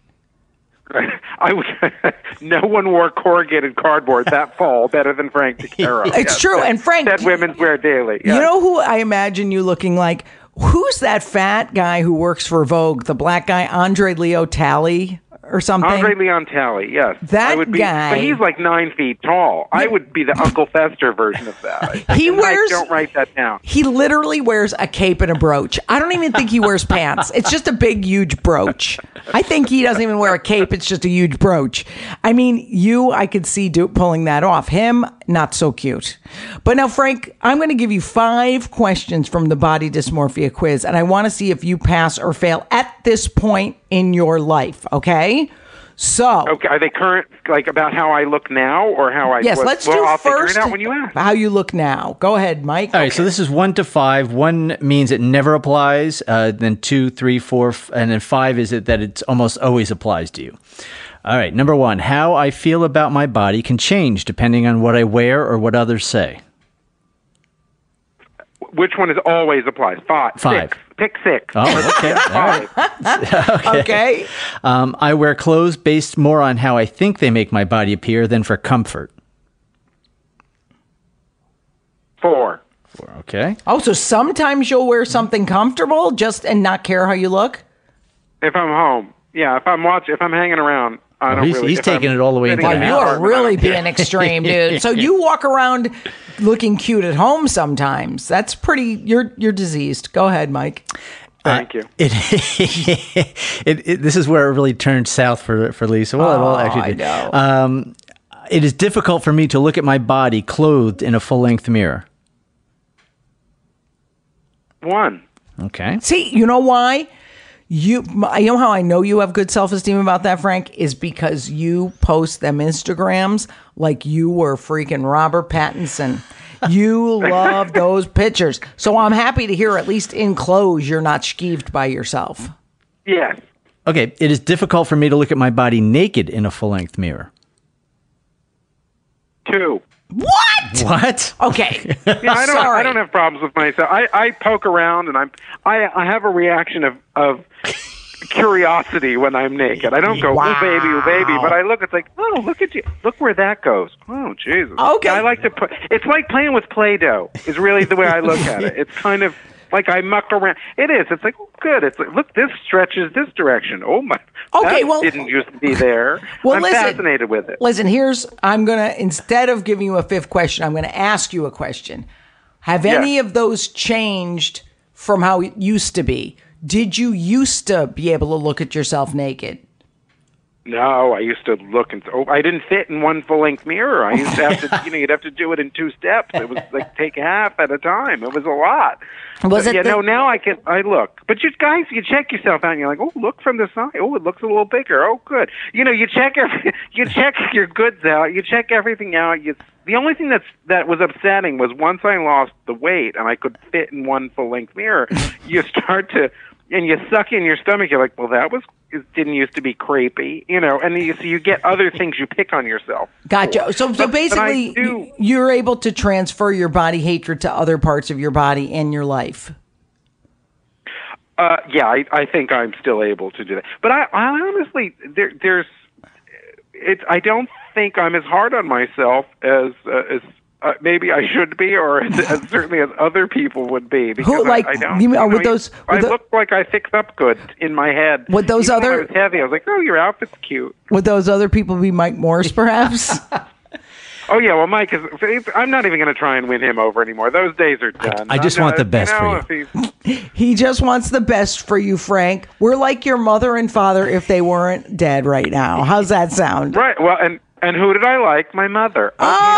I would. No one wore corrugated cardboard that fall better than Frank DeCaro. It's Yes, true, that, and Frank, that women wear daily. Yes. You know who I imagine you looking like? Who's that fat guy who works for Vogue? The black guy, Andre Leo Talley or something? Andre Leon Talley, yes. That I would be, guy- But he's like nine feet tall. I would be the Uncle Fester version of that. He And wears- Mike, don't write that down. He literally wears a cape and a brooch. I don't even think he wears pants. It's just a big, huge brooch. I think he doesn't even wear a cape. It's just a huge brooch. I mean, you, I could see do, pulling that off. Him, not so cute. But now, Frank, I'm going to give you five questions from the body dysmorphia quiz, and I want to see if you pass or fail at this point in your life, okay? So, Okay, are they current, like about how I look now or how I yes, was? let's well, do I'll first figure it out when you ask. how you look now. Go ahead, Mike. All right, so this is one to five. One means it never applies. Uh, then two, three, four, f- and then five is it that it almost always applies to you. All right, number one, how I feel about my body can change depending on what I wear or what others say. Which one is always applies? Five. Five. Six. Pick six. Oh, okay. All right. Five. Okay. Um, I wear clothes based more on how I think they make my body appear than for comfort. Four. Four, okay. Oh, so sometimes you'll wear something comfortable just and not care how you look? If I'm home. Yeah, if I'm watching, if I'm hanging around, I Oh, don't he's- really. he's if I'm taking it all the way into sitting the in Wow, you house. are apartment, I really don't care. being extreme, dude. So you walk around looking cute at home sometimes. That's pretty. You're you're diseased. Go ahead, Mike. Thank you. It, it, it this is where it really turned south for for Lisa. Well, it all Oh, actually I did. know. Um, it is difficult for me to look at my body clothed in a full length mirror. One. Okay. See, you know why? You, you know how I know you have good self-esteem about that, Frank, is because you post them Instagrams like you were freaking Robert Pattinson. You love those pictures. So I'm happy to hear, at least in clothes, you're not skeeved by yourself. Yes. Okay. It is difficult for me to look at my body naked in a full length mirror. Two. What? What? Okay. Yeah, I don't. Sorry. I don't have problems with myself. I, I poke around and I'm. I I have a reaction of of curiosity when I'm naked. I don't go, Wow. oh baby, oh baby, but I look. It's like, oh, look at you. Look where that goes. Oh Jesus. Okay. I like to put. It's like playing with Play-Doh. Is really the way I look at it. It's kind of like I muck around. It is. It's like, oh, good. It's like, look, this stretches this direction. Oh my. Okay, that well- didn't used to be there. Well, I'm listen. fascinated with it. Listen, here's, I'm going to, instead of giving you a fifth question, I'm going to ask you a question. Have Yeah. any of those changed from how it used to be? Did you used to be able to look at yourself naked? No, I used to look and oh, I didn't fit in one full length mirror. I used to have to, you know, you'd have to do it in two steps. It was like take half at a time. It was a lot. Was but, it? You the- know, now I can I look, but you guys, you check yourself out, and you're like, oh, look from the side. Oh, it looks a little bigger. Oh, good. You know, you check every, you check your goods out. You check everything out. You. The only thing that's that was upsetting was once I lost the weight and I could fit in one full length mirror, you start to. And you suck in your stomach. You're like, well, that was it didn't used to be creepy, you know. And you, so you get other things you pick on yourself. Gotcha. So, so But- basically, but I do- y- you're able to transfer your body hatred to other parts of your body and your life. Uh, yeah, I, I think I'm still able to do that. But I, I honestly, there, there's, it's. I don't think I'm as hard on myself as uh, as. Uh, maybe I should be, or as, as certainly as other people would be. Because Who, like, I, I don't. you mean- know, with those- I with the- look like I fix up good in my head. With those Even when other- I was heavy, I was like, oh, your outfit's cute. Would those other people be Mike Morse, perhaps? Oh yeah, well, Mike is. I'm not even going to try and win him over anymore. Those days are done. I just I'm want not- the best you know, for you. if he's- He just wants the best for you, Frank. We're like your mother and father if they weren't dead right now. How's that sound? Right. Well, and and who did I like? My mother.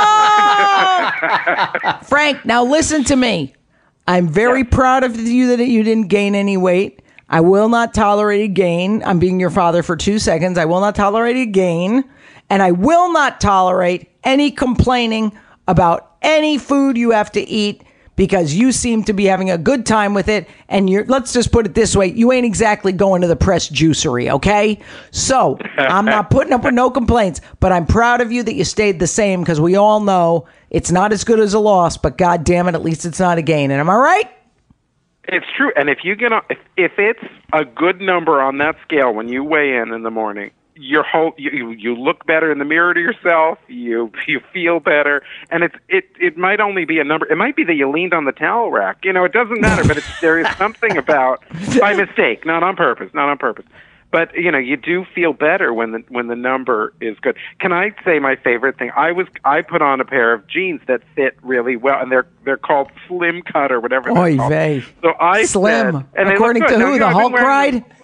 Oh! Frank, now listen to me. I'm very proud of you that you didn't gain any weight. I will not tolerate a gain. I'm being your father for two seconds. I will not tolerate a gain. And I will not tolerate any complaining about any food you have to eat because you seem to be having a good time with it. And you're, let's just put it this way. You ain't exactly going to the press juicery. Okay. So I'm not putting up with no complaints, but I'm proud of you that you stayed the same because we all know it's not as good as a loss, but God damn it, at least it's not a gain. And am I right? It's true. And if you get on, if if it's a good number on that scale when you weigh in in the morning, your whole you, you you look better in the mirror to yourself. You you feel better, and it's it it might only be a number. It might be that you leaned on the towel rack. You know, it doesn't matter. But it's, there is something about by mistake, not on purpose, not on purpose. But you know, you do feel better when the when the number is good. Can I say my favorite thing? I was I put on a pair of jeans that fit really well, and they're they're called Slim Cut or whatever. they're Oy called. vey. So I Slim. said, and they According look to good. who? No, The I've been Hulk wearing ride?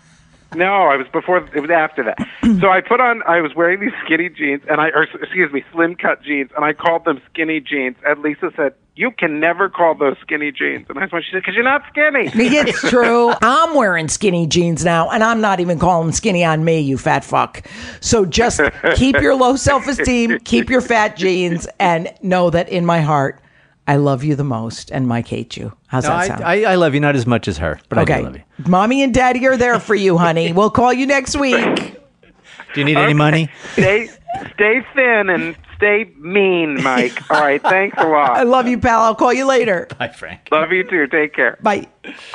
No, I was before. It was after that. So I put on. I was wearing these skinny jeans, and I, or excuse me, slim cut jeans, and I called them skinny jeans. And Lisa said, "You can never call those skinny jeans." And I said, "She said, because you're not skinny." It's true. I'm wearing skinny jeans now, and I'm not even calling them skinny on me, you fat fuck. So just keep your low self-esteem, keep your fat jeans, and know that in my heart, I love you the most, and Mike hates you. How's No, that I, sound? I, I love you, not as much as her, but I do okay. love you. Mommy and Daddy are there for you, honey. We'll call you next week. Do you need any money? Stay, stay thin and stay mean, Mike. All right, thanks a I lot. love you, pal. I'll call you later. Bye, Frank. Love you too. Take care. Bye.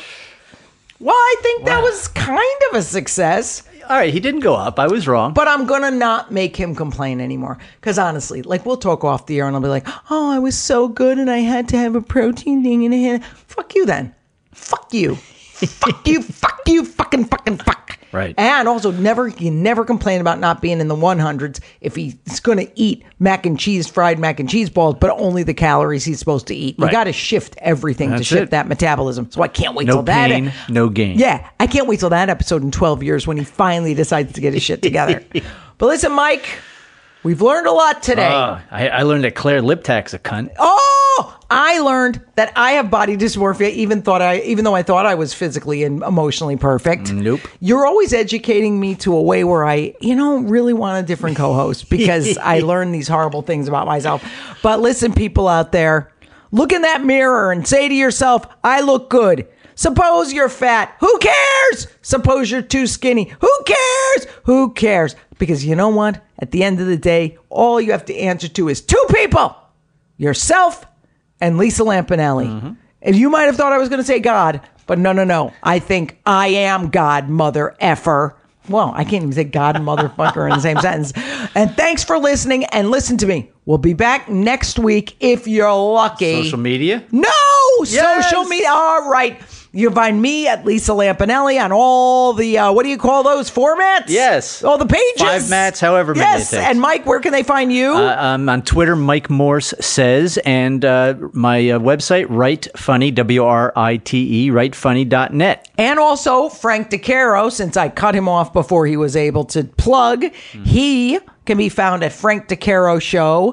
Well, I think that was kind of a success. All right, he didn't go up. I was wrong. But I'm going to not make him complain anymore. Because honestly, like, we'll talk off the air and I'll be like, oh, I was so good and I had to have a protein thing in a hand. Fuck you then. Fuck you. Fuck you. Fuck you. Fucking fucking fuck. Right. And also, never you never complain about not being in the one hundreds if he's going to eat mac and cheese, fried mac and cheese balls, but only the calories he's supposed to eat. You Right. got to shift everything to That's shift it. that metabolism. So I can't wait No till that. pain, no gain. Yeah, I can't wait till that episode in twelve years when he finally decides to get his shit together. But listen, Mike, we've learned a lot today. Uh, I, I learned that Claire Liptak's a cunt. Oh, I learned that I have body dysmorphia, even thought I, even though I thought I was physically and emotionally perfect. Nope. You're always educating me to a way where I, you know, really want a different co-host because I learned these horrible things about myself. But listen, people out there, look in that mirror and say to yourself, I look good. Suppose you're fat. Who cares? Suppose you're too skinny. Who cares? Who cares? Because you know what? At the end of the day, all you have to answer to is two people. Yourself and Lisa Lampanelli. Mm-hmm. And you might have thought I was going to say God, but no, no, no. I think I am God, mother effer. Well, I can't even say God and motherfucker in the same sentence. And thanks for listening. And listen to me. We'll be back next week if you're lucky. Social media? No! Oh, Yes. social media. All right. You find me at Lisa Lampanelli on all the, uh, what do you call those, formats? Yes. All the pages? Five mats, however many Yes. it takes. And Mike, where can they find you? Uh, I'm on Twitter, Mike Morse Says, and uh, my uh, website, Write Funny, W R I T E, write funny dot net. And also Frank DeCaro, since I cut him off before he was able to plug, mm-hmm. he can be found at Frank DeCaro Show,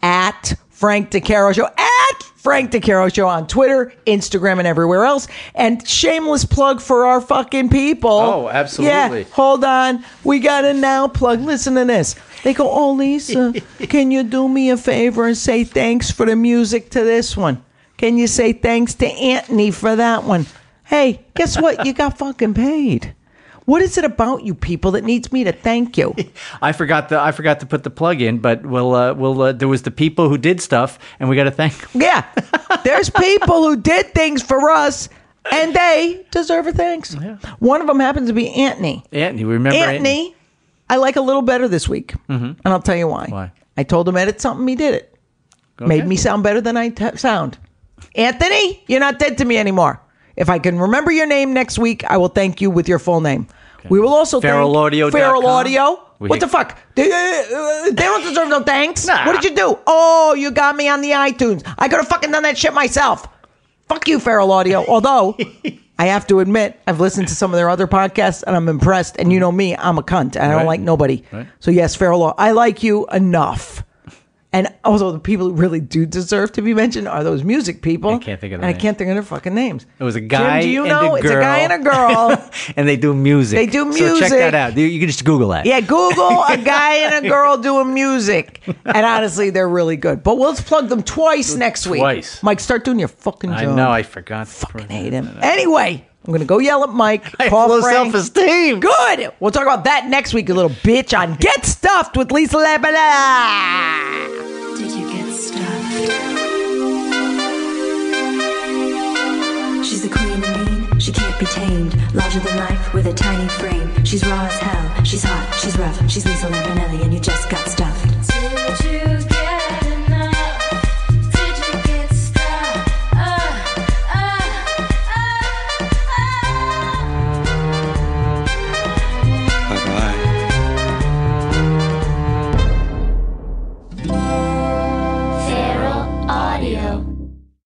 at Frank DeCaro Show, at Frank DeCaro Show on Twitter, Instagram, and everywhere else. And shameless plug for our fucking people. Oh, absolutely. Yeah, hold on. We got to now plug. Listen to this. They go, oh, Lisa, can you do me a favor and say thanks for the music to this one? Can you say thanks to Anthony for that one? Hey, guess what? You got fucking paid. What is it about you people that needs me to thank you? I forgot the I forgot to put the plug in, but we'll uh, we'll uh, there was the people who did stuff, and we got to thank them. Yeah, there's people who did things for us, and they deserve a thanks. Yeah. One of them happens to be Anthony. Anthony, remember Anthony? Anthony? I like a little better this week, mm-hmm. and I'll tell you why. Why? I told him edit something, he did it. Okay. Made me sound better than I t- sound. Anthony, you're not dead to me anymore. If I can remember your name next week, I will thank you with your full name. Okay. We will also Feral thank Audio. Feral Audio. We what the fuck? They, uh, they don't deserve no thanks. Nah. What did you do? Oh, you got me on the iTunes. I could have fucking done that shit myself. Fuck you, Feral Audio. Although, I have to admit, I've listened to some of their other podcasts, and I'm impressed. And you know me, I'm a cunt, and I don't right. like nobody. Right. So yes, Feral Audio, I like you enough. And also, the people who really do deserve to be mentioned are those music people. I can't think of their And names. I can't think of their fucking names. It was a guy Jim, do you and know? a It's girl. a guy and a girl. And they do music. They do So check music. that out. You- You can just Google that. Yeah, Google a guy and a girl doing music. And honestly, they're really good. But we'll plug them twice next week. Twice. Mike, start doing your fucking job. I know. I forgot. fucking hate him. Anyway, I'm going to go yell at Mike. I have call low Frank. self-esteem. Good. We'll talk about that next week, you little bitch, on Get Stuffed with Lisa Lampanelli. Did you get stuffed? She's the queen of mean, she can't be tamed. Larger than life with a tiny frame. She's raw as hell, she's hot, she's rough. She's Lisa Lampanelli and you just got stuffed.